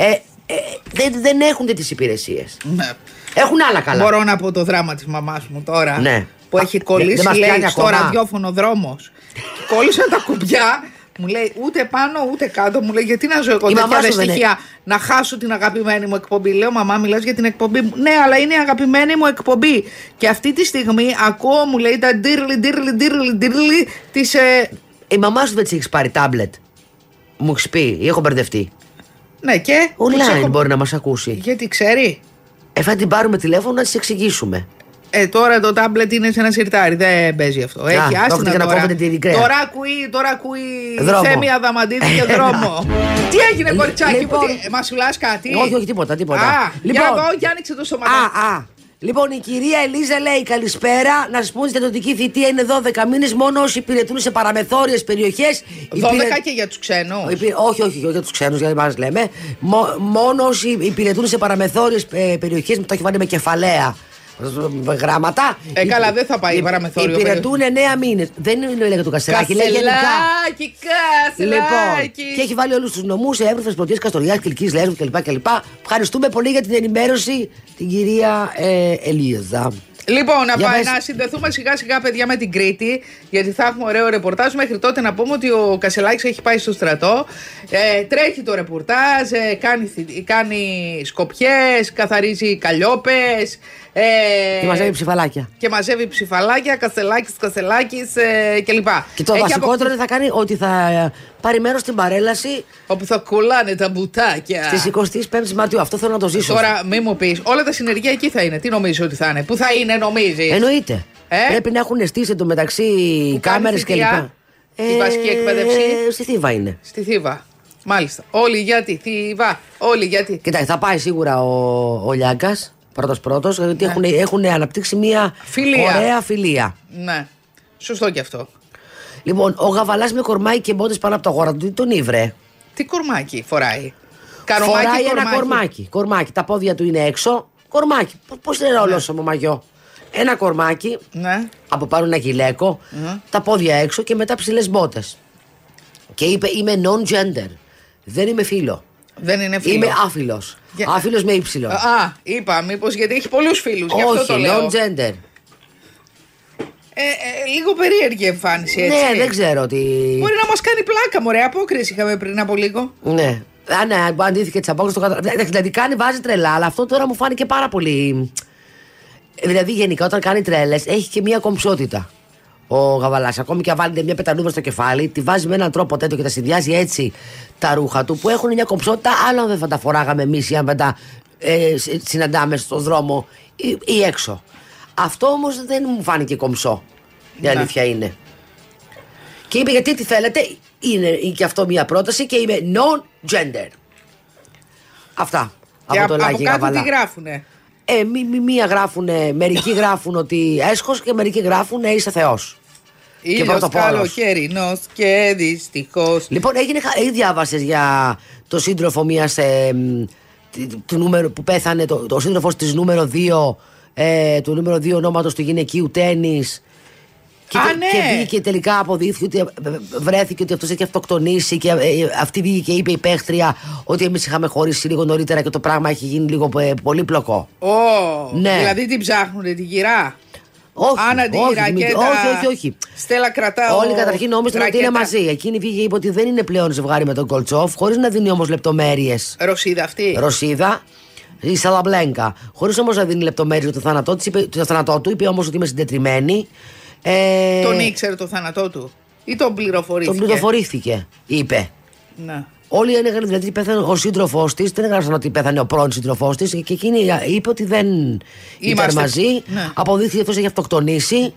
δεν έχουν τις υπηρεσίες. Ναι. Έχουν άλλα καλά. Μπορώ να πω το δράμα της μαμάς μου τώρα. Ναι. Που έχει κολλήσει, λέει, στο ραδιόφωνο δρόμος. Κόλλησαν τα κουμπιά. Μου λέει ούτε πάνω ούτε κάτω. Μου λέει γιατί να ζω εγώ τέτοια δυστυχία να χάσω την αγαπημένη μου εκπομπή. Λέω μαμά, μιλάς για την εκπομπή μου. Ναι, αλλά είναι η αγαπημένη μου εκπομπή. Και αυτή τη στιγμή ακούω, μου λέει, τα ντύρλι της. Η μαμά σου δεν της έχεις πάρει τάμπλετ? Μου έχεις πει ή έχω μπερδευτεί? Ναι, και. Online μπορεί να μας ακούσει. Γιατί ξέρει. Θα την πάρουμε τηλέφωνο να της εξηγήσουμε. Τώρα το τάμπλετ είναι σε ένα σιρτάρι. Δεν παίζει αυτό. Έχει άσχημα τώρα. Τώρα ακούει Θέμη Αδαμαντίδη και δρόμο. Τι έγινε, κοριτσάκι μου, μας φυλάς κάτι? Όχι, τίποτα. Για εδώ, για άνοιξε το σώμα. Λοιπόν, η κυρία Ελίζα λέει καλησπέρα. Να σας πούμε ότι η στρατιωτική θητεία είναι 12 μήνες μόνο όσοι υπηρετούν σε παραμεθόριες περιοχές. 12 και για τους ξένους? Όχι, για τους ξένους, γιατί μας λέμε. Μόνο όσοι υπηρετούν σε παραμεθόριες περιοχές, το έχει βάλει με κεφαλαία γράμματα. Καλά, δεν θα πάει παραμεθόριο. Υπηρετούν 9 μήνες. Δεν είναι λέγεται του Κασελάκη. Κασελάκη. Λοιπόν, και έχει βάλει όλους τους νομούς, Εύρυθμες, Πρωτείας, Καστοριάς, Κιλκής, Λέσβου κλπ. Ευχαριστούμε πολύ για την ενημέρωση την κυρία Ελίζα. Λοιπόν, να συνδεθούμε σιγά σιγά, παιδιά, με την Κρήτη, γιατί θα έχουμε ωραίο ρεπορτάζ. Μέχρι τότε να πούμε ότι ο Κασελάκης έχει πάει στο στρατό. Τρέχει το ρεπορτάζ, κάνει σκοπιές, καθαρίζει καλλιόπες. Και μαζεύει ψηφαλάκια. Κασελάκης κλπ. Και το βασικότερο θα κάνει ότι θα πάρει μέρος στην παρέλαση όπου θα κολλάνε τα μπουτάκια στις 25 Μαρτίου. Αυτό θέλω να το ζήσω. Τώρα μη μου πεις, όλα τα συνεργεία εκεί θα είναι. Τι νομίζεις ότι θα είναι? Πού θα είναι, νομίζεις? Εννοείται. Πρέπει να έχουν στήσει εντωμεταξύ κάμερες κλπ. Η βασική εκπαίδευση στη Θήβα είναι. Στη Θήβα. Μάλιστα. Όλοι για τη Θήβα. Όλοι για τη. Κοιτάξτε, θα πάει σίγουρα ο Λιάγκας. Πρώτος, γιατί έχουν αναπτύξει μια ωραία φιλία. Ναι. Σωστό και αυτό. Λοιπόν, ο Γαβαλάς με κορμάκι και μπότες πάνω από το αγόρα του, τι τον ήβρε? Τι κορμάκι φοράει? Φοράει ένα κορμάκι. Τα πόδια του είναι έξω. Κορμάκι. Πώς είναι όλος ο μαγιό? Ένα κορμάκι. Ναι. Από πάνω ένα γυλαίκο. Τα πόδια έξω και μετά ψηλές μπότες. Και είπε είμαι non-gender. Δεν είμαι φίλο. Δεν είναι φίλο. Είμαι άφιλος. Άφιλος με ύψιλο. Είπα, μήπως γιατί έχει πολλούς φίλους. Όχι, non-gender. Λίγο περίεργη εμφάνιση, έτσι. Ναι, δεν ξέρω τι. Μπορεί να μας κάνει πλάκα, μωρέ. Απόκριση είχαμε πριν από λίγο. Ναι. Ναι, αντίθηκε τη απόκριση. Δηλαδή βάζει τρελά, αλλά αυτό τώρα μου φάνηκε πάρα πολύ. Δηλαδή, γενικά, όταν κάνει τρέλες, έχει και μια κομψότητα. Ο Γαβαλάς, ακόμη και αν βάλει μια πεταλούδα στο κεφάλι, τη βάζει με έναν τρόπο τέτοιο και τα συνδυάζει έτσι τα ρούχα του που έχουν μια κομψότητα. Άλλο αν δεν θα τα φοράγαμε εμείς ή αν δεν τα συναντάμε στον δρόμο ή έξω. Αυτό όμως δεν μου φάνηκε κομψό. Η αλήθεια είναι. Και είπε γιατί τι θέλετε, είναι και αυτό μια πρόταση και είμαι non-gender. Αυτά. Και από κάτω τι γράφουνε? Μία γράφουνε, μερικοί γράφουν ότι έσχος και μερικοί γράφουν είσαι Θεός. Ήλιος καλοκαιρινός και δυστυχώς. Λοιπόν, διάβασες για το σύντροφο μιας του νούμερο που πέθανε, το σύντροφος της νούμερο 2 του νούμερο 2 ονόματος του γυναικείου τένις Και βγήκε τελικά, αποδείχθηκε ότι βρέθηκε ότι αυτός έχει αυτοκτονήσει. Και αυτή βγήκε και είπε η παίχτρια ότι εμείς είχαμε χωρίσει λίγο νωρίτερα και το πράγμα έχει γίνει λίγο πολύπλοκο. Ναι. Δηλαδή την ψάχνουν την κυρά. Όχι. Στέλλα κρατάω. Όλοι καταρχήν νόμιζαν ότι είναι μαζί. Εκείνη βγήκε και είπε ότι δεν είναι πλέον ζευγάρι με τον Κολτσόφ, χωρίς να δίνει όμως λεπτομέρειες. Ρωσίδα αυτή. Ρωσίδα. Η Σαλαμπλένκα. Χωρίς όμως να δίνει λεπτομέρειες για το θάνατό του, είπε όμως ότι είμαι συντετριμένη. Τον ήξερε το θάνατό του ή τον πληροφορήθηκε? Τον πληροφορήθηκε, είπε. Ναι. Όλοι έλεγαν δηλαδή ότι πέθανε ο σύντροφός της, δεν έγραψαν ότι πέθανε ο πρώην σύντροφός της, και εκείνη είπε ότι δεν ήταν μαζί. Ναι. Αποδείχθηκε ότι αυτός έχει αυτοκτονήσει.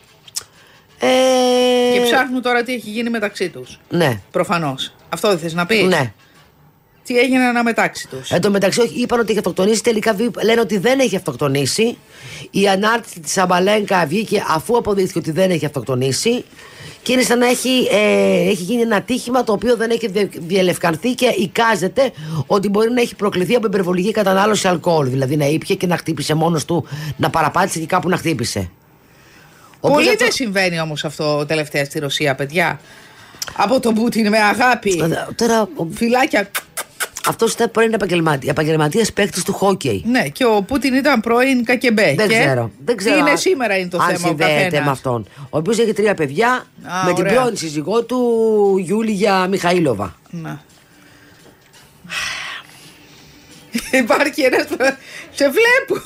Και ψάχνουν τώρα τι έχει γίνει μεταξύ τους. Ναι. Προφανώς. Αυτό δεν θες να πεις? Ναι. Τι έγινε αναμετάξι τους? Εν τω μεταξύ, είπαν ότι έχει αυτοκτονήσει. Τελικά λένε ότι δεν έχει αυτοκτονήσει. Η ανάρτηση της Σαμπαλένκα βγήκε αφού αποδείχθηκε ότι δεν έχει αυτοκτονήσει. Και είναι σαν να έχει γίνει ένα ατύχημα το οποίο δεν έχει διελευκανθεί και εικάζεται ότι μπορεί να έχει προκληθεί από υπερβολική κατανάλωση αλκοόλ. Δηλαδή να ήπια και να χτύπησε μόνος του, να παραπάτησε και κάπου να χτύπησε. Πολύ δεν συμβαίνει όμως αυτό τελευταία στη Ρωσία, παιδιά. Από τον Πούτιν με αγάπη. Τώρα, φυλάκια. Αυτός ήταν πρώην επαγγελματίας παίκτης του χόκκεϊ. Ναι, και ο Πούτιν ήταν πρώην ΚΑΚΕΜΠΕ. Δεν ξέρω. Είναι σήμερα είναι το θέμα. Αν συνδέεται με αυτόν. Ο οποίος έχει 3 παιδιά με την πρώην σύζυγό του Γιούλια Μιχαήλοβα. Να. Υπάρχει ένας. Σε βλέπω.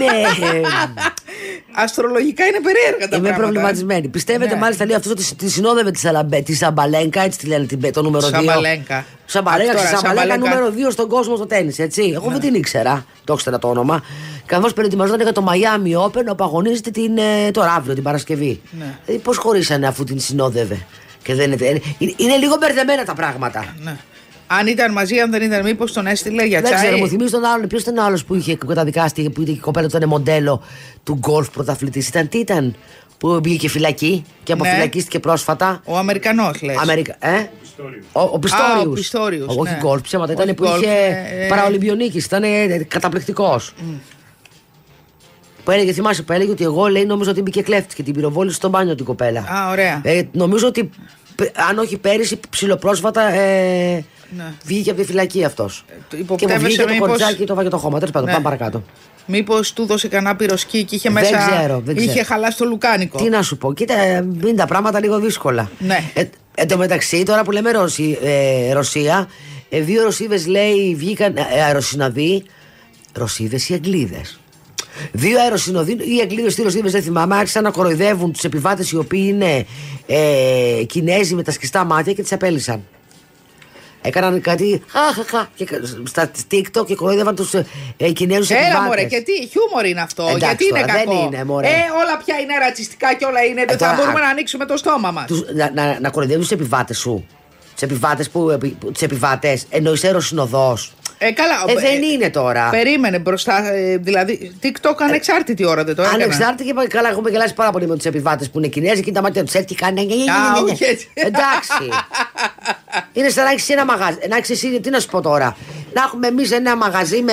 Αστρολογικά είναι περίεργα τα πράγματα. Είμαι προβληματισμένη. Πιστεύετε μάλιστα λέει αυτός ότι τη συνόδευε τη Σαμπαλένκα, έτσι τη λένε το νούμερο 2. Σαμπαλένκα νούμερο 2 στον κόσμο στο τένις, έτσι. Εγώ δεν την ήξερα, το ήξερα το όνομα. Καθώς προετοιμαζόταν για το Miami Open, όπου αγωνίζεται τώρα αύριο, την Παρασκευή. Πώς χωρίσανε αφού την συνόδευε? Είναι λίγο μπερδεμένα τα πράγματα. Αν ήταν μαζί, αν δεν ήταν, μήπως τον έστειλε για τσάι? Δεν ξέρω, μου θυμίζει τον άλλον. Ποιος ήταν ο άλλος που είχε καταδικάσει, που η κοπέλα του ήταν μοντέλο του γκολφ πρωταθλητής? Τι ήταν που μπήκε φυλακή και αποφυλακίστηκε πρόσφατα? Ο Αμερικανός, λες. Ο Πιστόριους. Όχι γκολφ, ψέματα. Ήταν που είχε παραολυμπιονίκης. Ήταν καταπληκτικός. Που έλεγε, θυμάσαι, που έλεγε ότι εγώ νόμιζα ότι μπήκε κλέφτης και την πυροβόλησε στο μπάνιο την κοπέλα. Ωραία. Νομίζω ότι αν όχι πέρυσι, ψιλοπρόσφατα βγήκε από τη φυλακή αυτός. Και μου βγήκε το κοριτσάκι και το βάγε το χώμα. Τέλος πάντων, πάμε παρακάτω. Μήπως του δώσε κανένα πυροσκή και είχε μέσα. Δεν ξέρω. Είχε χαλάσει το λουκάνικο. Τι να σου πω, κοίτα, είναι τα πράγματα λίγο δύσκολα. Ναι. Εν τω μεταξύ, τώρα που λέμε Ρωσία, 2 Ρωσίδες λέει βγήκαν αεροσυνοδοί. Ρωσίδες ή Αγγλίδες? 2 αεροσυνοδοί ή Αγγλίδες ή Ρωσίδες, δεν θυμάμαι, άρχισαν να κοροϊδεύουν τους επιβάτες οι οποίοι είναι Κινέζοι με τα σκιστά μάτια και τις απέλυσαν. Έκαναν κάτι στα TikTok και κοροϊδεύαν τους Κινέζους επιβάτες. Έλα μωρέ, και τι χιούμορ είναι αυτό? Εντάξει, γιατί είναι τώρα, κακό? δεν είναι, μωρέ. Όλα πια είναι ρατσιστικά και όλα είναι. Δεν θα μπορούμε να ανοίξουμε το στόμα μας. Να κοροϊδεύουν τους επιβάτες σου. Τους επιβάτες, εννοείς αεροσυνοδός. Καλά, δεν είναι τώρα. Περίμενε μπροστά. Δηλαδή, TikTok ανεξάρτητη ώρα δεν το έκανα. Ανεξάρτητη και καλά, έχουμε γελάσει πάρα πολύ με τους επιβάτες που είναι Κινέζοι και τα μάτια τους έτσι κάνει. Εντάξει. Είναι σαν να έχεις ένα μαγαζί. Να έχεις εσύ, τι να σου πω τώρα. Να έχουμε εμείς ένα μαγαζί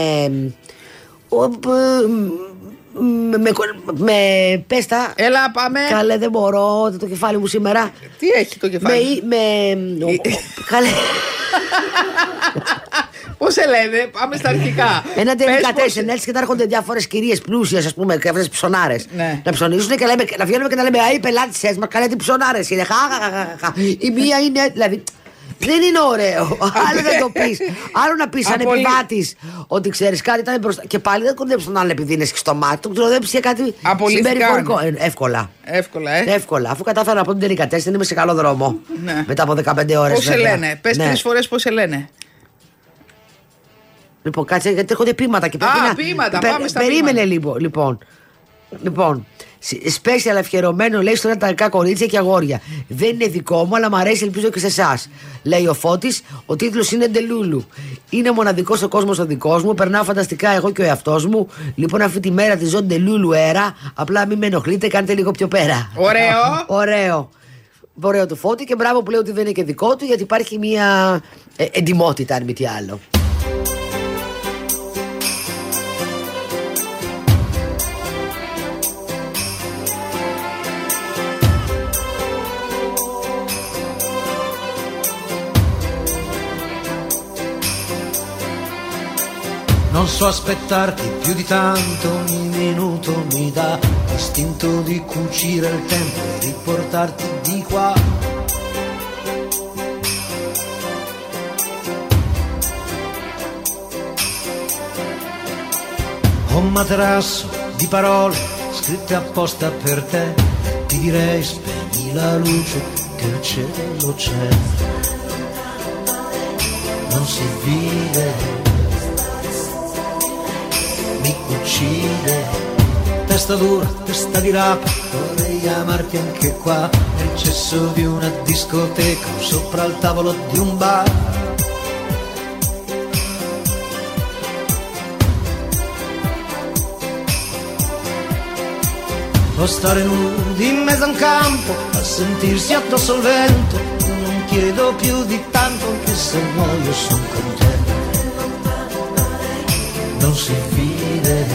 με πέστα. Έλα, πάμε. Καλέ, δεν μπορώ, το κεφάλι μου σήμερα. Τι έχει το κεφάλι? Καλέ. Πώς σε λένε, πάμε στα αρχικά. Ένα τελικατέσεν, έτσι και να έρχονται διάφορες κυρίες πλούσιες, ας πούμε, και αυτές ψωνάρες. Να ψωνίζουν και να βγαίνουμε και να λέμε οι πελάτησες μας, καλέ τι ψωνάρες είναι. Η μία είναι, δηλαδή. Δεν είναι ωραίο. Άλλο δεν το πεις. Άλλο να πεις σαν επιβάτης ότι ξέρεις κάτι ήταν μπροστά. Και πάλι δεν κοντέψει τον άλλον επειδή είναι στο μάτι. Τον κοντέψει για κάτι συμπεριφορικό. Εύκολα. Εύκολα. Αφού κατάφερα να πω την τελικατέσεν, είμαι σε καλό δρόμο. Μετά από 15 ώρες. Πώς σε λένε? Πες 3 φορές πώς σε λένε. Λοιπόν, κάτσε γιατί έρχονται πείματα και πρέπει να. Πείματα, πάμε στα περίμενε λοιπόν. Special αφιερωμένο λέει στον αταλικά κορίτσια και αγόρια. Δεν είναι δικό μου, αλλά μου αρέσει, ελπίζω και σε εσάς. Λέει ο Φώτης, ο τίτλος είναι Ντελούλου. Είναι μοναδικός ο κόσμος ο δικός μου, περνάω φανταστικά εγώ και ο εαυτός μου. Λοιπόν, αυτή τη μέρα τη ζω Ντελούλου αέρα. Απλά μην με ενοχλείτε, κάντε λίγο πιο πέρα. Ωραίο του Φώτη και μπράβο που λέει ότι δεν είναι και δικό του, γιατί υπάρχει μια εντιμότητα, αν μη τι άλλο. posso aspettarti più di tanto, ogni minuto mi dà l'istinto di cucire il tempo e riportarti di qua. Ho un materasso di parole scritte apposta per te, ti direi spegni la luce che il cielo c'è, non si vede, mi uccide, testa dura, testa di rapa, vorrei amarti anche qua, nel cesso di una discoteca o sopra il tavolo di un bar. O stare nudi in mezzo a un campo a sentirsi addosso al vento, non chiedo più di tanto anche se muoio son contento, non si vede,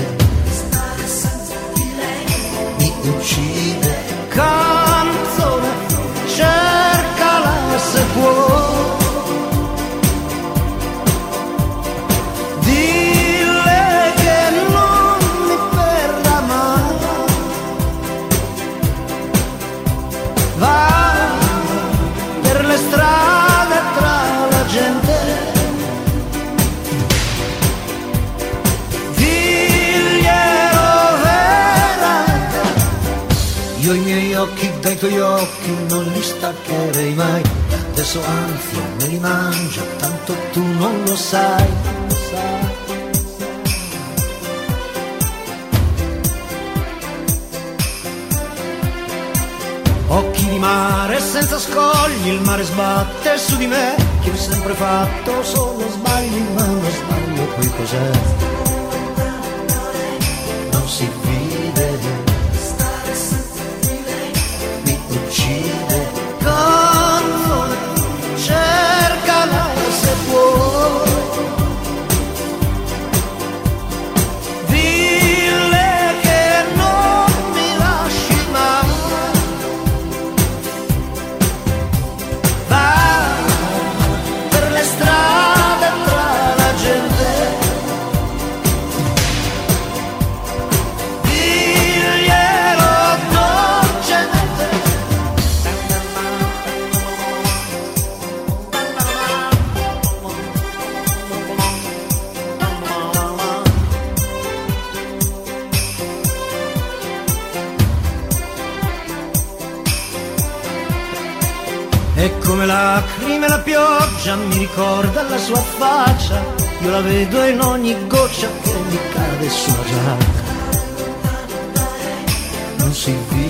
mi uccide, canzone cercala se puoi, dille che non mi perda mai. Va per le strade tra la gente, diglielo veramente. Io i miei occhi dai tuoi occhi non li staccherei mai, adesso anzi me li mangio, tanto tu non lo sai, non lo sai. Occhi di mare senza scogli, il mare sbatte su di me, che ho sempre fatto solo sbagli, ma uno sbaglio poi cos'è? Non si vede, mi uccide, canzone, cercala se puoi, dille che non mi lasci mai. Per le strade tra la gente, diglielo dolcemente. E come lacrime la pioggia mi ricorda la sua faccia, io la vedo in ogni goccia che mi cade sulla giacca, non si vede.